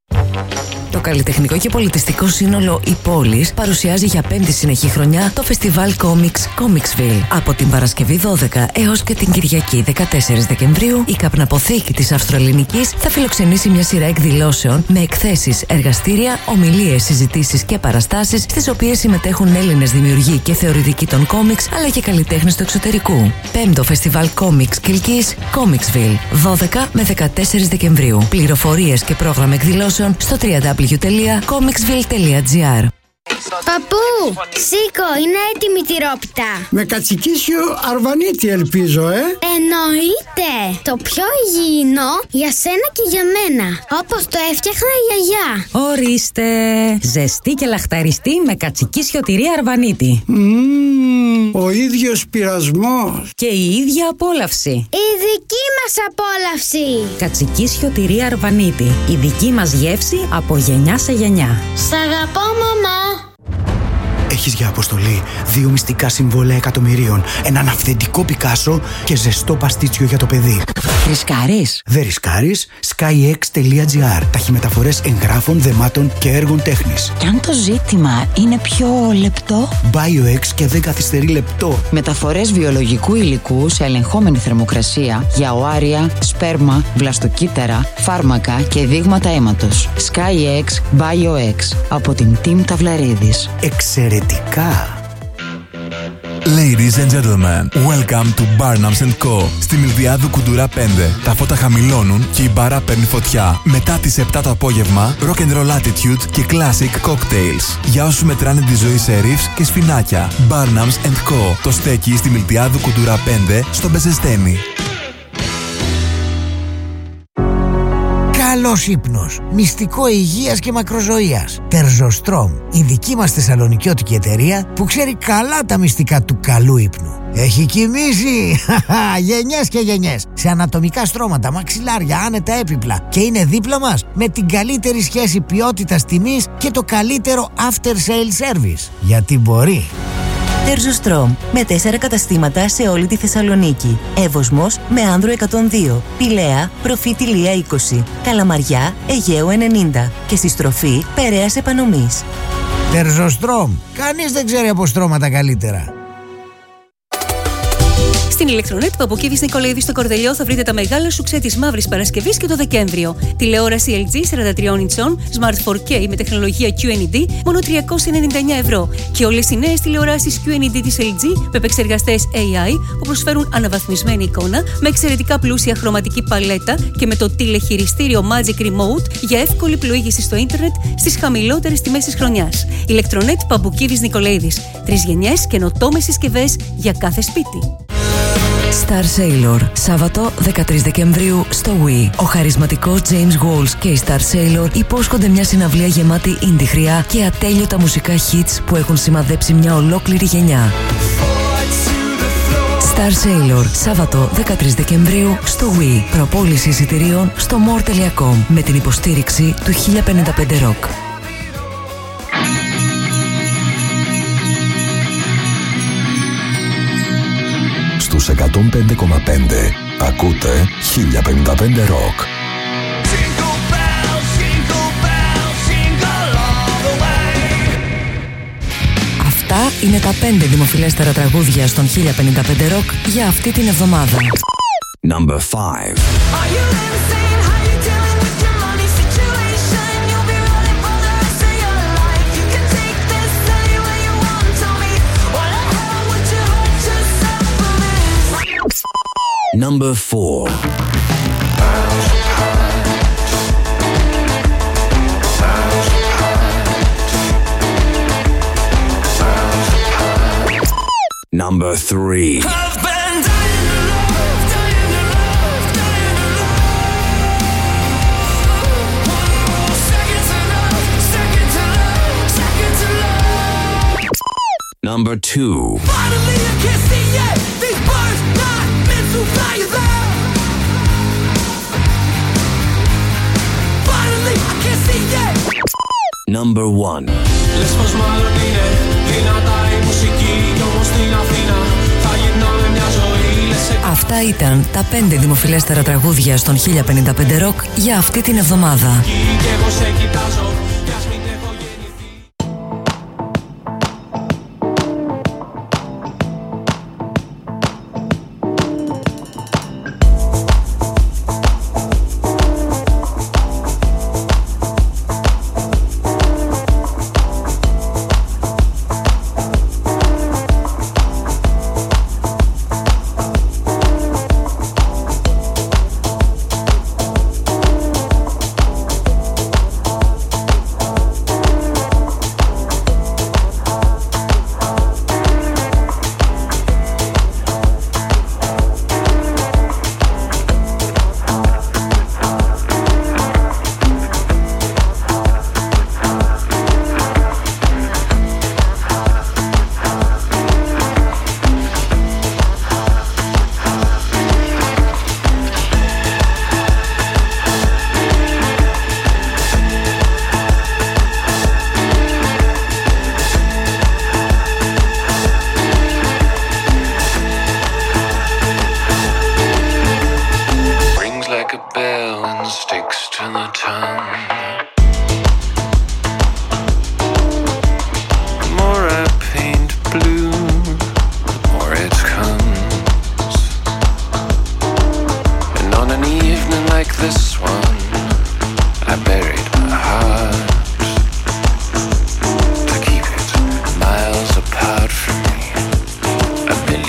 Speaker 12: Το καλλιτεχνικό και πολιτιστικό σύνολο «Η Πόλης» παρουσιάζει για 5η συνεχή χρονιά το φεστιβάλ Comics Comicsville. Από την Παρασκευή 12 έως και την Κυριακή 14 Δεκεμβρίου, η καπναποθήκη της Αυστροελληνικής θα φιλοξενήσει μια σειρά εκδηλώσεων με εκθέσεις, εργαστήρια, ομιλίες, συζητήσεις και παραστάσεις, στις οποίες συμμετέχουν Έλληνες δημιουργοί και θεωρητικοί των κόμιξ, αλλά και καλλιτέχνες του εξωτερικού. 5ο φεστιβάλ Comics Κιλκής Comicsville, 12 με 14 Δεκεμβρίου. Πληροφορίες και πρόγραμμα εκδηλώσεων στο www.comicsville.gr.
Speaker 10: Παππού, σήκω, είναι έτοιμη η τυρόπιτα.
Speaker 13: Με κατσικίσιο αρβανίτη ελπίζω,
Speaker 10: Εννοείται. Το πιο υγιεινό για σένα και για μένα. Όπως το έφτιαχνα η γιαγιά.
Speaker 14: Ορίστε. Ζεστή και λαχταριστή με κατσικίσιο τυρί αρβανίτη.
Speaker 13: Ο ίδιος πειρασμός.
Speaker 14: Και η ίδια απόλαυση.
Speaker 10: Η δική μας απόλαυση.
Speaker 14: Κατσικίσιο τυρί αρβανίτη. Η δική μας γεύση από γενιά σε γενιά.
Speaker 10: Σ' αγαπώ, μαμά.
Speaker 15: Έχεις για αποστολή 2 μυστικά συμβόλαια εκατομμυρίων, έναν αυθεντικό Πικάσο και ζεστό παστίτσιο για το παιδί.
Speaker 14: Ρισκάρεις?
Speaker 15: Δεν ρισκάρεις. skyx.gr. Ταχυμεταφορές εγγράφων, δεμάτων και έργων τέχνης.
Speaker 4: Κι αν το ζήτημα είναι πιο λεπτό?
Speaker 15: BioX και δεν καθυστερεί λεπτό.
Speaker 4: Μεταφορές βιολογικού υλικού σε ελεγχόμενη θερμοκρασία για οάρια, σπέρμα, βλαστοκύτταρα, φάρμακα και δείγματα αίματος. SkyX BioX από την Team Ταυλαρίδης.
Speaker 15: Εξαιρετικά!
Speaker 16: Ladies and gentlemen, welcome to Barnums & Co. Στη Μιλδιάδου Κουντουρά 5. Τα φώτα χαμηλώνουν και η μπάρα παίρνει φωτιά. Μετά τις 7 το απόγευμα, rock and roll attitude και classic cocktails. Για όσους μετράνε τη ζωή σε ρίφς και σφινάκια. Barnums & Co. Το στέκει στη Μιλδιάδου Κουντουρά 5 στο Μπεζεστένι.
Speaker 17: Καλός ύπνος, μυστικό υγείας και μακροζωίας. Τερζοστρόμ, η δική μας θεσσαλονικιώτικη εταιρεία που ξέρει καλά τα μυστικά του καλού ύπνου. Έχει κοιμήσει γενιές και γενιές σε ανατομικά στρώματα, μαξιλάρια, άνετα έπιπλα και είναι δίπλα μας με την καλύτερη σχέση ποιότητας τιμής και το καλύτερο after sale service. Γιατί μπορεί.
Speaker 12: Τερζοστρόμ, με 4 καταστήματα σε όλη τη Θεσσαλονίκη. Εύωσμος με Άνδρο 102, Πηλαία, Προφήτηλία 20, Καλαμαριά, Αιγαίου 90 και στη στροφή Περαίας Επανομής.
Speaker 17: Τερζοστρόμ, κανείς δεν ξέρει από στρώματα καλύτερα.
Speaker 18: Στην Ηλεκτρονέτ Παπουκίδης Νικολαίδη στο Κορδελιό θα βρείτε τα μεγάλα σουξέ της Μαύρης Παρασκευής και το Δεκέμβριο. Τηλεόραση LG 43 inch, Smart 4K με τεχνολογία QNED, μόνο 399 ευρώ. Και όλες οι νέες τηλεοράσεις QNED της LG με επεξεργαστές AI που προσφέρουν αναβαθμισμένη εικόνα, με εξαιρετικά πλούσια χρωματική παλέτα και με το τηλεχειριστήριο Magic Remote για εύκολη πλοήγηση στο ίντερνετ στις χαμηλότερες τιμές της χρονιάς. Ηλεκτρονέτ Παπουκίδης Νικολαίδης. 3 γενιές καινοτόμες συσκευές για κάθε σπίτι.
Speaker 12: Star Sailor, Σάββατο 13 Δεκεμβρίου στο Wii. Ο χαρισματικός James Walls και η Star Sailor υπόσχονται μια συναυλία γεμάτη indie χρειά και ατέλειωτα μουσικά hits που έχουν σημαδέψει μια ολόκληρη γενιά. Star Sailor, Σάββατο 13 Δεκεμβρίου στο Wii. Προπόληση εισιτηρίων στο more.com με την υποστήριξη του 1055 Rock.
Speaker 2: Στους 105,5 ακούτε 1055 Rock.
Speaker 12: Αυτά είναι τα 5 δημοφιλέστερα τραγούδια στον 1055 Rock για αυτή την εβδομάδα.
Speaker 2: Number 5. Number 4. Number 3. Number 2. Number 1.
Speaker 7: Λες πως μάλλον είναι δυνατά η μουσική κι όμως στην Αθήνα θα γυρνάμε μια ζωή.
Speaker 12: Αυτά ήταν τα 5 δημοφιλέστερα τραγούδια στον 1055 Rock για αυτή την εβδομάδα.
Speaker 7: Και εγώ σε κοιτάζω.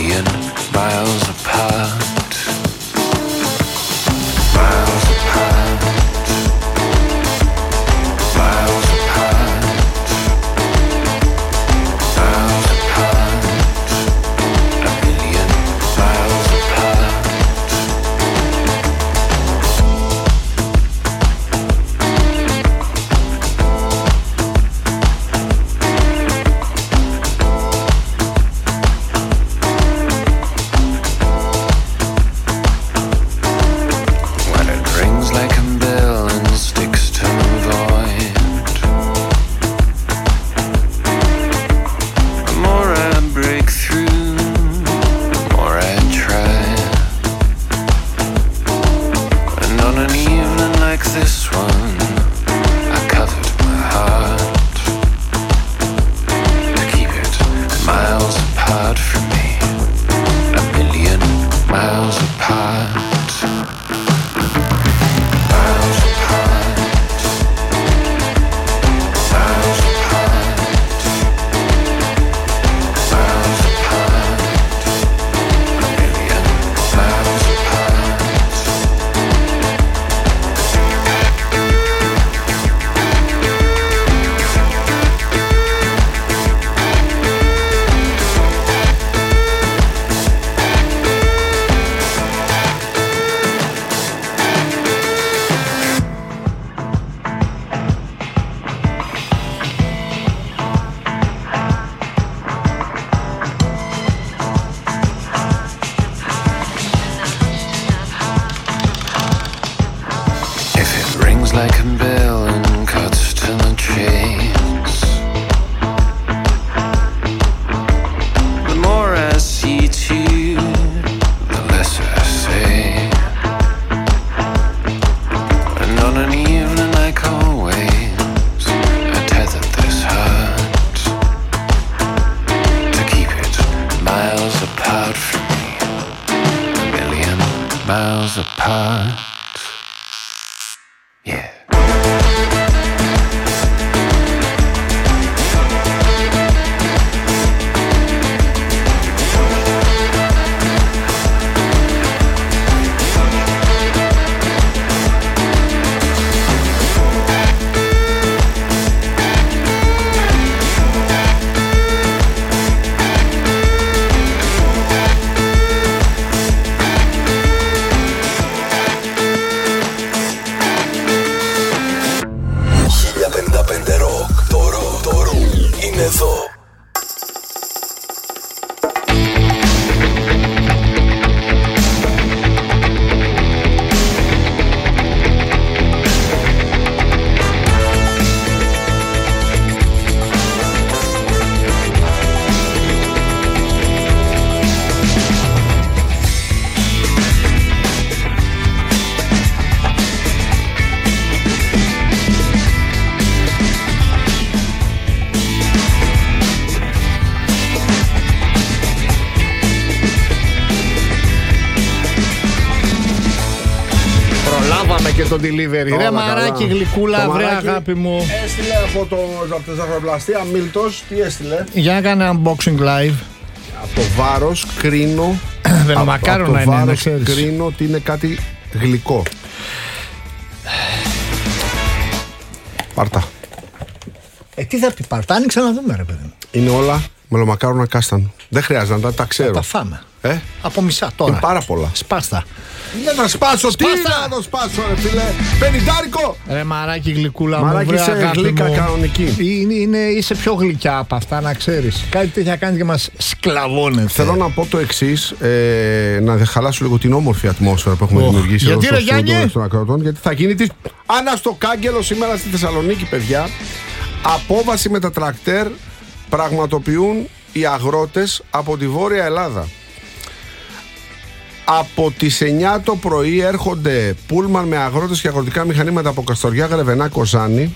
Speaker 19: million miles apart. Miles apart. Miles apart. Miles apart. A million miles apart. Like a bell and cuts to the chase. The more I see to you, the less I say. And on an evening like always, I tethered this heart to keep it miles apart from me, a million miles apart.
Speaker 5: Και το delivery. Ρε μαράκι γλυκούλα, βρε αγάπη μου.
Speaker 6: Έστειλε από τη ζαχαροπλαστεία Μίλτος. Τι έστειλε?
Speaker 5: Για να κάνει unboxing live.
Speaker 6: Από το βάρος κρίνω.
Speaker 5: Δεν μακάρω να είναι, να ξέρεις.
Speaker 6: Κρίνω ότι είναι κάτι γλυκό. Πάρτα.
Speaker 5: Τι θα πει πάρτα, άνοιξα να δούμε ρε παιδί.
Speaker 6: Είναι όλα μελομακάρονα κάστανο. Δεν χρειάζεται να τα ξέρω.
Speaker 5: Θα τα φάμε. Από μισά τώρα.
Speaker 6: Είναι πάρα πολλά.
Speaker 5: Σπάστα.
Speaker 6: Δεν θα σπάσω, τι να το σπάσω ρε φίλε. Πενιντάρικο.
Speaker 5: Ρε μαράκι γλυκούλα μου,
Speaker 6: μαράκι
Speaker 5: βρε
Speaker 6: σε
Speaker 5: αγάπη
Speaker 6: γλύκα
Speaker 5: μου.
Speaker 6: κανονική.
Speaker 5: Είσαι πιο γλυκιά από αυτά, να ξέρεις. Κάτι τέτοια κάνει και μας σκλαβώνεται.
Speaker 6: Θέλω να πω το εξής, να χαλάσω λίγο την όμορφη ατμόσφαιρα που έχουμε δημιουργήσει
Speaker 5: γιατί,
Speaker 6: εδώ στο
Speaker 5: στούντιο
Speaker 6: των ακροατών. Γιατί θα γίνει της Αναστοκάγγελο σήμερα στη Θεσσαλονίκη, παιδιά. Απόβαση με τα τρακτέρ πραγματοποιούν οι αγρότες από τη Βόρεια Ελλάδα. Από τις 9 το πρωί έρχονται πούλμαν με αγρότες και αγροτικά μηχανήματα από Καστοριά, Γρεβενά, Κοζάνη.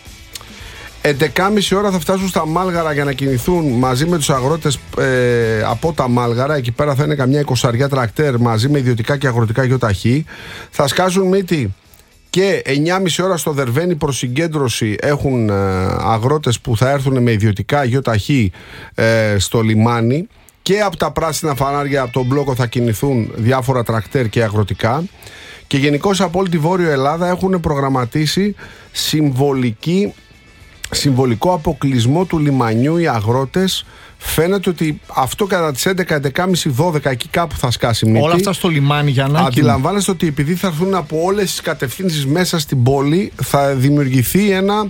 Speaker 6: 11.30 ώρα θα φτάσουν στα Μάλγαρα για να κινηθούν μαζί με τους αγρότες από τα Μάλγαρα. Εκεί πέρα θα είναι καμιά 20 τρακτέρ μαζί με ιδιωτικά και αγροτικά γιοταχή. Θα σκάσουν μύτη και 9.30 ώρα στο Δερβένι προς συγκέντρωση έχουν αγρότες που θα έρθουν με ιδιωτικά γιοταχή στο λιμάνι. και από τα πράσινα φανάρια από τον μπλόκο θα κινηθούν διάφορα τρακτέρ και αγροτικά. Και γενικώς από όλη τη Βόρειο Ελλάδα έχουν προγραμματίσει συμβολικό αποκλεισμό του λιμανιού οι αγρότες. Φαίνεται ότι αυτό κατά τις 11, 11.30, 12 εκεί κάπου θα σκάσει μύτη.
Speaker 5: Όλα αυτά στο λιμάνι, Γιαννάκη.
Speaker 6: Αντιλαμβάνεστε ότι επειδή θα έρθουν από όλες τις κατευθύνσεις μέσα στην πόλη, θα δημιουργηθεί ένα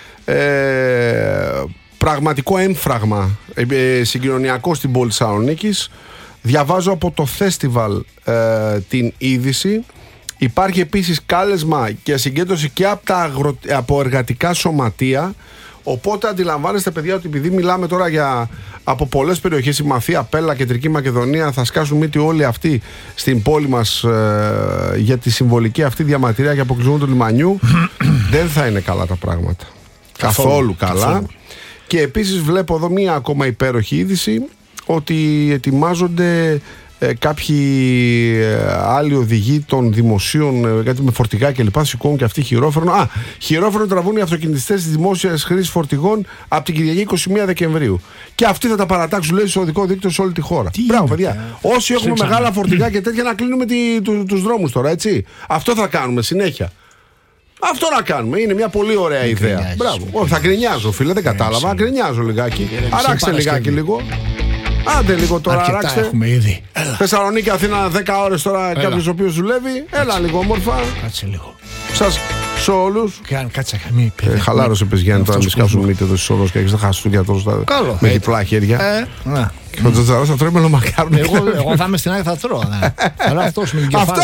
Speaker 6: πραγματικό έμφραγμα συγκοινωνιακό στην πόλη της Θεσσαλονίκης. Διαβάζω από το φεστιβάλ την είδηση. Υπάρχει επίσης κάλεσμα και συγκέντρωση και από εργατικά σωματεία. Οπότε αντιλαμβάνεστε, παιδιά, ότι επειδή μιλάμε τώρα από πολλές περιοχές, η Μαθία, Πέλα, Κεντρική Μακεδονία, θα σκάσουν μύτη όλοι αυτοί στην πόλη μας για τη συμβολική αυτή διαμαρτυρία για αποκλεισμό του λιμανιού. Δεν θα είναι καλά τα πράγματα. Καθόλου καλά. Και επίσης βλέπω εδώ μία ακόμα υπέροχη είδηση, ότι ετοιμάζονται κάποιοι άλλοι οδηγοί των δημοσίων, κάτι με φορτηγά και λοιπά, σηκώνουν και αυτοί χειρόφρονο. Χειρόφρονο τραβούν οι αυτοκινητιστές της δημόσιας χρήσης φορτηγών από την Κυριακή 21 Δεκεμβρίου. Και αυτοί θα τα παρατάξουν, λέει, στο οδικό δίκτυο σε όλη τη χώρα. Μπράβο, παιδιά. Όσοι έχουμε μεγάλα φορτηγά και τέτοια, να κλείνουμε τους δρόμους τώρα, έτσι. Αυτό θα κάνουμε συνέχεια. Αυτό να κάνουμε. Είναι μια πολύ ωραία ιδέα. Μπράβο. Όχι, θα γκρινιάζω, φίλε, δεν κατάλαβα. Γκρινιάζω λιγάκι. Αράξτε λιγάκι λίγο. Άντε λίγο τώρα, αράξτε.
Speaker 5: Έχουμε ήδη.
Speaker 6: Θεσσαλονίκη, Αθήνα, 10 ώρες τώρα κάποιος ο οποίος δουλεύει. Έλα λίγο, όμορφα.
Speaker 5: Κάτσε λίγο.
Speaker 6: Σας, σε όλους.
Speaker 5: Κάτσε, χαμή.
Speaker 6: Χαλάρωσε, πες Γιάννη, τώρα μη σκάσουν μύτη εδώ στις ώρες και έχεις να χάσεις τον γιατρό με διπλά χέρια. Και ο Τζατζαράς θα τρώει μελομακάρονο.
Speaker 5: Εγώ θα είμαι στην Άκη, θα τρώω. Αλλά αυτός με την κεφάλαια.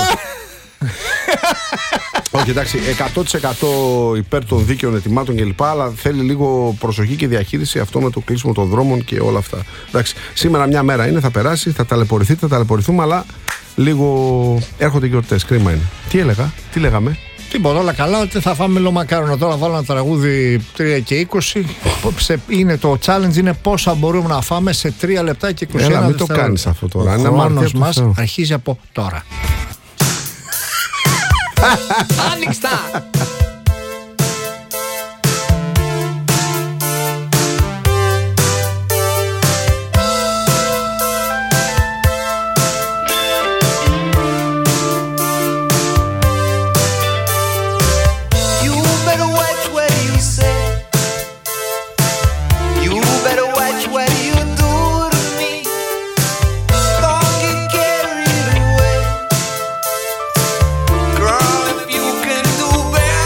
Speaker 6: Όχι, εντάξει, 100% υπέρ των δίκαιων ετοιμάτων κλπ. Αλλά θέλει λίγο προσοχή και διαχείριση αυτό με το κλείσιμο των δρόμων και όλα αυτά. Εντάξει, σήμερα μια μέρα είναι, θα περάσει, θα ταλαιπωρηθείτε, θα ταλαιπωρηθούμε, αλλά λίγο έρχονται γιορτές. Κρίμα είναι. Τι έλεγα, τι λέγαμε.
Speaker 5: Τίποτα, όλα καλά, ότι θα φάμε μελομακάρονα. Τώρα βάλω ένα τραγούδι 3 και 20. Είναι το challenge, είναι πόσα μπορούμε να φάμε σε 3 λεπτά και 21 δευτερόλεπτα.
Speaker 6: Μην το κάνεις αυτό τώρα.
Speaker 5: Ο χρόνος μας αρχίζει από τώρα.
Speaker 7: Άνοιξτα!
Speaker 20: Girl, if you can do better.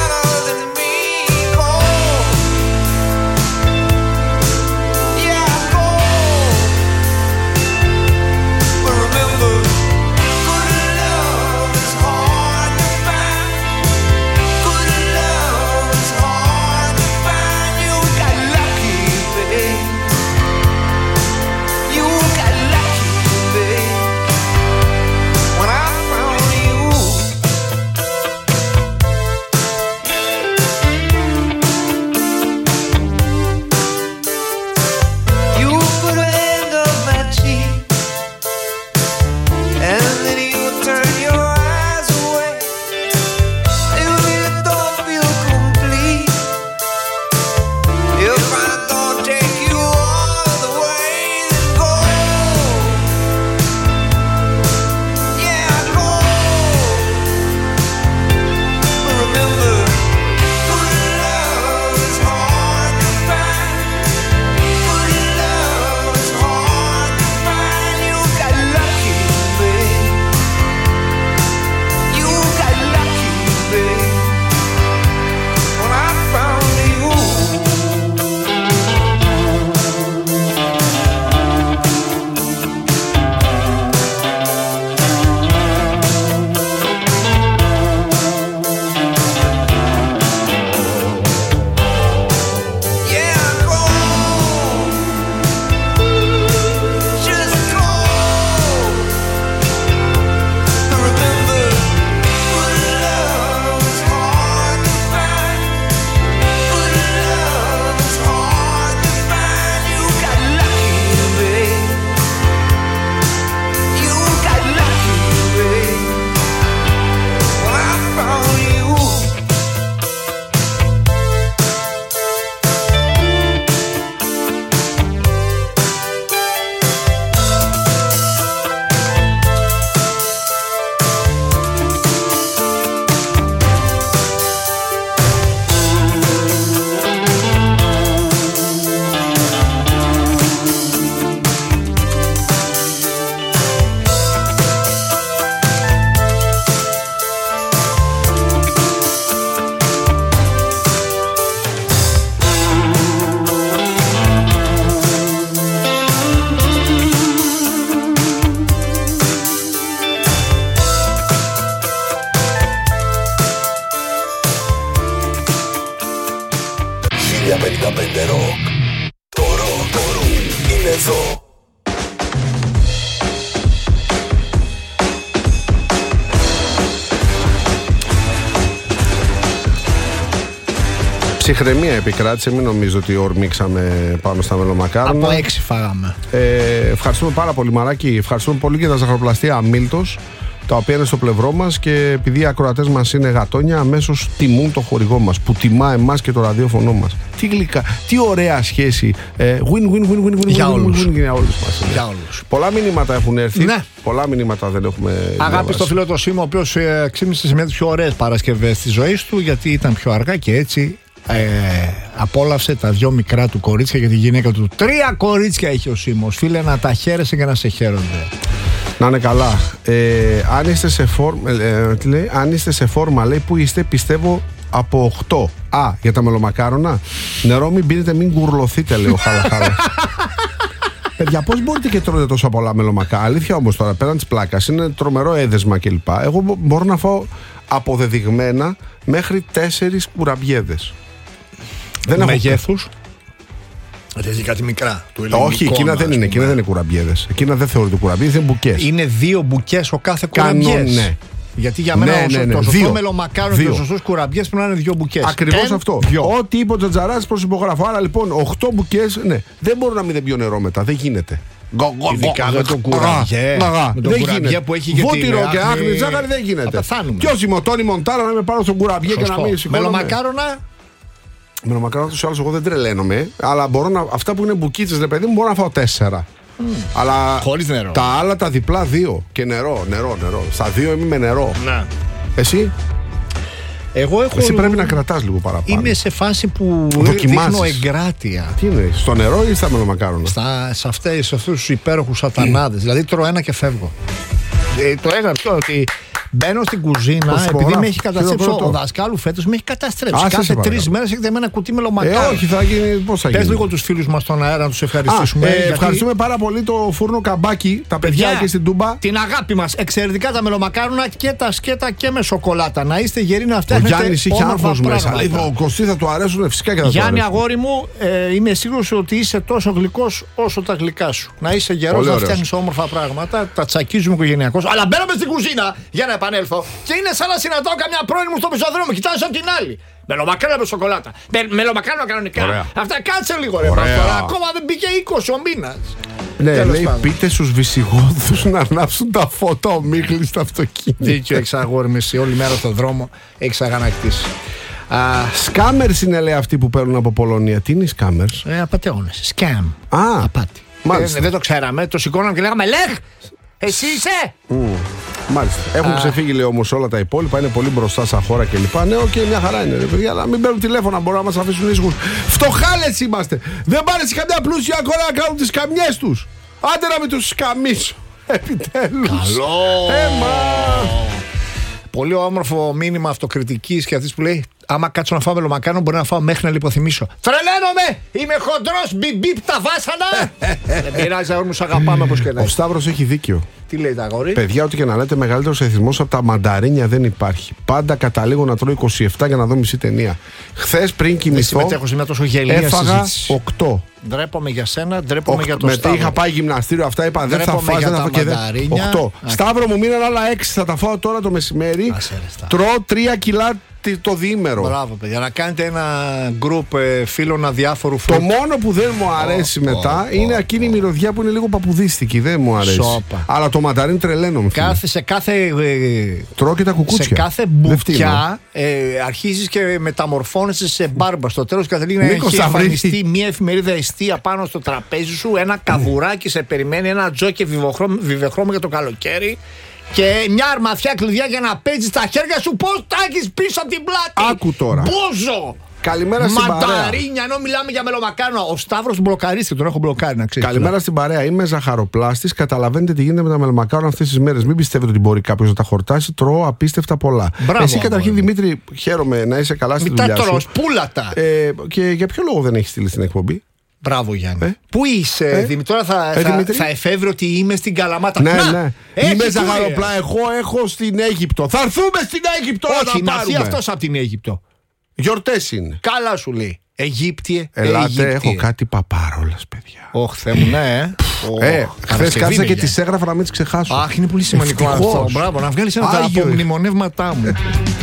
Speaker 6: Ψυχραιμία επικράτησε, μην νομίζω ότι ορμήξαμε πάνω στα μελομακάρονα.
Speaker 5: Από 6 φάγαμε.
Speaker 6: Ευχαριστούμε πάρα πολύ, Μαράκη. Ευχαριστούμε πολύ και τα ζαχαροπλαστεία Μίλτος, τα οποία είναι στο πλευρό μας, και επειδή οι ακροατές μας είναι γατόνια, αμέσως τιμούν το χορηγό μας, που τιμά εμάς και το ραδιόφωνο μας. Τι γλυκά, τι ωραία σχέση. Win-win-win
Speaker 5: Για όλους.
Speaker 6: Για όλους μας.
Speaker 5: Για όλους.
Speaker 6: Πολλά μηνύματα έχουν έρθει.
Speaker 5: Ναι.
Speaker 6: Πολλά μηνύματα δεν έχουμε.
Speaker 5: Αγάπη
Speaker 6: διαβάσει.
Speaker 5: στο φίλο το Σίμω, ο οποίος ξύπνησε σε μια από τις πιο ωραίες Παρασκευές της ζωής του, γιατί ήταν πιο αργά και έτσι απόλαυσε τα 2 μικρά του κορίτσια για τη γυναίκα του. 3 κορίτσια έχει ο Σίμος. Φίλε, να τα χαίρεσαι και να σε χαίρονται.
Speaker 6: Να είναι καλά. Αν είστε σε φόρμα, αν είστε σε φόρμα, λέει, που είστε, πιστεύω από 8. Για τα μελομακάρονα. Νερό μην πίνετε, μην κουρλωθείτε, λέει ο Χαλαχάλας. Παιδιά, πώς μπορείτε και τρώτε τόσο πολλά μελομακά? Αλήθεια όμως τώρα, πέραν της πλάκας, είναι τρομερό έδεσμα κλπ. Εγώ μπορώ να φάω αποδεδειγμένα μέχρι 4 κουραμπιέδες. Δεν έχω
Speaker 5: μεγέθους. Έχει κάτι μικρά.
Speaker 6: Όχι, εκείνα δεν είναι. Εκείνα δεν είναι κουραμπιέδες. Εκείνα δεν θεωρούνται κουραμπιέδες, είναι μπουκές.
Speaker 5: Είναι 2 μπουκές ο κάθε κουραμπιές.
Speaker 6: Ναι.
Speaker 5: Γιατί για μένα το σωστό μελομακάρονα και ο σωστός κουραμπιές πρέπει να είναι 2 μπουκές.
Speaker 6: Ακριβώς αυτό. Ό,τι είπε ο Τζατζαράς προσυπογραφώ. Άρα λοιπόν 8 μπουκές, ναι. Δεν μπορώ να μην δεν πιω νερό μετά. Δεν γίνεται.
Speaker 5: Ειδικά με τον κουραμπιέ.
Speaker 6: Δεν γίνεται.
Speaker 5: Που έχει
Speaker 6: βούτυρο και άχνη ζάχαρη δεν γίνεται. Ποιος είμαι ο Τόνι Μοντάρα να με πάρω στον κουραμπιέ και να μην σηκώνω.
Speaker 5: Μελομακάρονα.
Speaker 6: Μελομακάρονα τους άλλους εγώ δεν τρελαίνομαι. Αλλά μπορώ να, αυτά που είναι μπουκίτσες, ρε παιδί μου, μπορώ να φάω 4. Αλλά
Speaker 5: χωρίς νερό.
Speaker 6: Τα άλλα τα διπλά 2. Και νερό. Στα 2 είμαι με νερό.
Speaker 5: Να.
Speaker 6: Εσύ?
Speaker 5: Εγώ έχω...
Speaker 6: Εσύ πρέπει να κρατάς λίγο παραπάνω.
Speaker 5: Είμαι σε φάση που δείχνω εγκράτεια.
Speaker 6: Τι είναι, στο νερό ή στα μελομακάρονα?
Speaker 5: Σε αυτούς τους υπέροχους σατανάδες. Δηλαδή τρώω ένα και φεύγω. Το έγραψα ότι μπαίνω στην κουζίνα, επειδή με έχει καταστρέψει ο δασκάλου φέτος, με έχει καταστρέψει. Κάθε 3 μέρες έχετε με ένα κουτί μελομακάρονα.
Speaker 6: Όχι, θα γίνει. Πώς θα γίνει?
Speaker 5: Πες λίγο τους φίλους μας στον αέρα να τους ευχαριστήσουμε.
Speaker 6: Ευχαριστούμε πάρα πολύ το φούρνο Καμπάκι, τα παιδιά εκεί στην Τούμπα.
Speaker 5: Την αγάπη μας. Εξαιρετικά τα μελομακάρονα και τα σκέτα και με σοκολάτα. Να είστε γεροί να φτιάχνετε.
Speaker 6: Ο Γιάννης είχε άρθρος μέσα. Ο Κωστή θα του αρέσουν φυσικά και θα του αρέσουν.
Speaker 5: Γιάννη, αγόρι μου, είμαι σίγουρος ότι είσαι τόσο γλυκός όσο τα γλυκά σου. Να είσαι γερός, να φτιάχνεις όμορφα πράγματα. Τα τσακίζουμε οικογενειακώς. Αλλά μπαίνουμε στην κουζίνα για να επανέλθω και είναι σαν να συναντάω καμιά πρώην μου στο πεζοδρόμιο. Κοιτάζω από την άλλη. Μελομακάρονα με σοκολάτα. Μελομακάρονα κανονικά. Αυτά κάτσε λίγο ρε. Ακόμα δεν μπήκε 20 ο μήνας.
Speaker 6: Ναι, λέει πείτε στους βυσιγόδους να ανάψουν τα φώτα ο Μίχλης στο αυτοκίνητο.
Speaker 5: Δίκιο, έχεις αγόρι με εσύ όλη μέρα στον δρόμο. Έχεις αγανακτήσει.
Speaker 6: Σκάμερς είναι, λέει, αυτοί που παίρνουν από Πολωνία. Τι είναι οι σκάμερς?
Speaker 5: Απατεώνες. Σκάμ. Απάτη. Δεν το ξέραμε. Το σηκώναμε και λέγαμε Λεχ! Εσύ είσαι!
Speaker 6: Μάλιστα. Έχουν ξεφύγει, λέει, όμως όλα τα υπόλοιπα. Είναι πολύ μπροστά σαν χώρα κλπ. Ναι, μια χαρά είναι, ρε παιδιά. Αλλά μην παίρνουν τηλέφωνα, μπορούν να μας αφήσουν ήσυχους. Φτωχάλες είμαστε. Δεν πάνε σε καμιά πλούσια χώρα να κάνουν τις καμιές τους. Άντε να μην τους σκαμίσω. Επιτέλους.
Speaker 5: Καλό. Πολύ όμορφο μήνυμα αυτοκριτικής και αυτής που λέει: άμα κάτσω να φάω μελομακάρονα, μπορεί να φάω μέχρι να λιποθυμίσω. Τρελαίνομαι! Είμαι χοντρός! Μπιπ τα βάσανα! Δεν πειράζει, αγόρι μου, σ' αγαπάμε όπως και να.
Speaker 6: Ο Σταύρος έχει δίκιο.
Speaker 5: Τι λέει τα αγόρι?
Speaker 6: Παιδιά, ό,τι και να λέτε, μεγαλύτερος εθισμός από τα μανταρίνια δεν υπάρχει. Πάντα καταλήγω να τρώω 27 για να δω μισή ταινία. Χθες πριν κοιμηθώ,
Speaker 5: συμμετέχω σε μια τόσο γελία συζήτηση.
Speaker 6: 8.
Speaker 5: Ντρέπομαι για σένα, ντρέπομαι για το Σταύρο.
Speaker 6: Είχα πάει γυμναστήριο, αυτά είπα. Δεν θα φάω, δεν θα φάω και δεν. 8. Σταύρο μου μείναν άλλα 6. Θα τα φάω τώρα το μεσημέρι. Τρώω 3 κιλά το διήμερο.
Speaker 5: Μπράβο, παιδιά. Να κάνετε ένα γκρουπ φίλων αδιάφορου
Speaker 6: φρούτου. Το μόνο που δεν μου αρέσει μετά είναι εκείνη η μυρωδιά που είναι λίγο παπουδίστικη. Δεν μου αρέσει.
Speaker 5: Σόπα.
Speaker 6: Αλλά το μανταρίνι τρελαίνομαι.
Speaker 5: Σε κάθε.
Speaker 6: Τρώω και τα κουκούτσια.
Speaker 5: Σε κάθε μπουκιά αρχίζεις και μεταμορφώνεσαι σε μπάρμπα. Στο τέλος καταλήγει να έχει εμφανιστεί μια εφημερίδα εστία πάνω στο τραπέζι σου. Ένα καβουράκι σε περιμένει. Ένα τζόκι βιβεχρώμιο για το καλοκαίρι. Και μια αρμαθιά κλειδιά για να παίζεις τα χέρια σου. Πώς τα έχεις πίσω από την πλάτη?
Speaker 6: Άκου τώρα.
Speaker 5: Μπόζο!
Speaker 6: Καλημέρα στην παρέα.
Speaker 5: Μανταρίνια, ενώ μιλάμε για μελομακάρονα. Ο Σταύρος μπλοκαρίστηκε, τον έχω μπλοκάρει, να ξέρεις.
Speaker 6: Καλημέρα στην παρέα. Είμαι ζαχαροπλάστης. Καταλαβαίνετε τι γίνεται με τα μελομακάρονα αυτές τις μέρες. Μην πιστεύετε ότι μπορεί κάποιος να τα χορτάσει. Τρώω απίστευτα πολλά.
Speaker 5: Μπράβο,
Speaker 6: εσύ καταρχήν, Δημήτρη, χαίρομαι να είσαι καλά στη δουλειά σου.
Speaker 5: Πούλατα.
Speaker 6: Και για ποιο λόγο δεν έχεις στείλει στην εκπομπή?
Speaker 5: Μπράβο, Γιάννη. Πού είσαι, Δημήτρη? Τώρα θα εφεύρω ότι είμαι στην Καλαμάτα.
Speaker 6: Ναι, ναι. Είμαι ζαχαροπλά. Εγώ έχω στην Αίγυπτο. Θα έρθουμε στην Αίγυπτο.
Speaker 5: Όχι, να έρθει αυτός από την Αίγυπτο.
Speaker 6: Γιορτές είναι.
Speaker 5: Καλά σου λέει. Αιγύπτιε.
Speaker 6: Ελάτε, έχω κάτι παπάρολες, παιδιά.
Speaker 5: Ωχ, Θεέ μου, ναι.
Speaker 6: Χθες κάτσα και τις έγραφα να μην τις ξεχάσω.
Speaker 5: Αχ, είναι πολύ σημαντικό αυτό. Μπράβο, να βγάλεις ένα από τα απομνημονεύματά μου.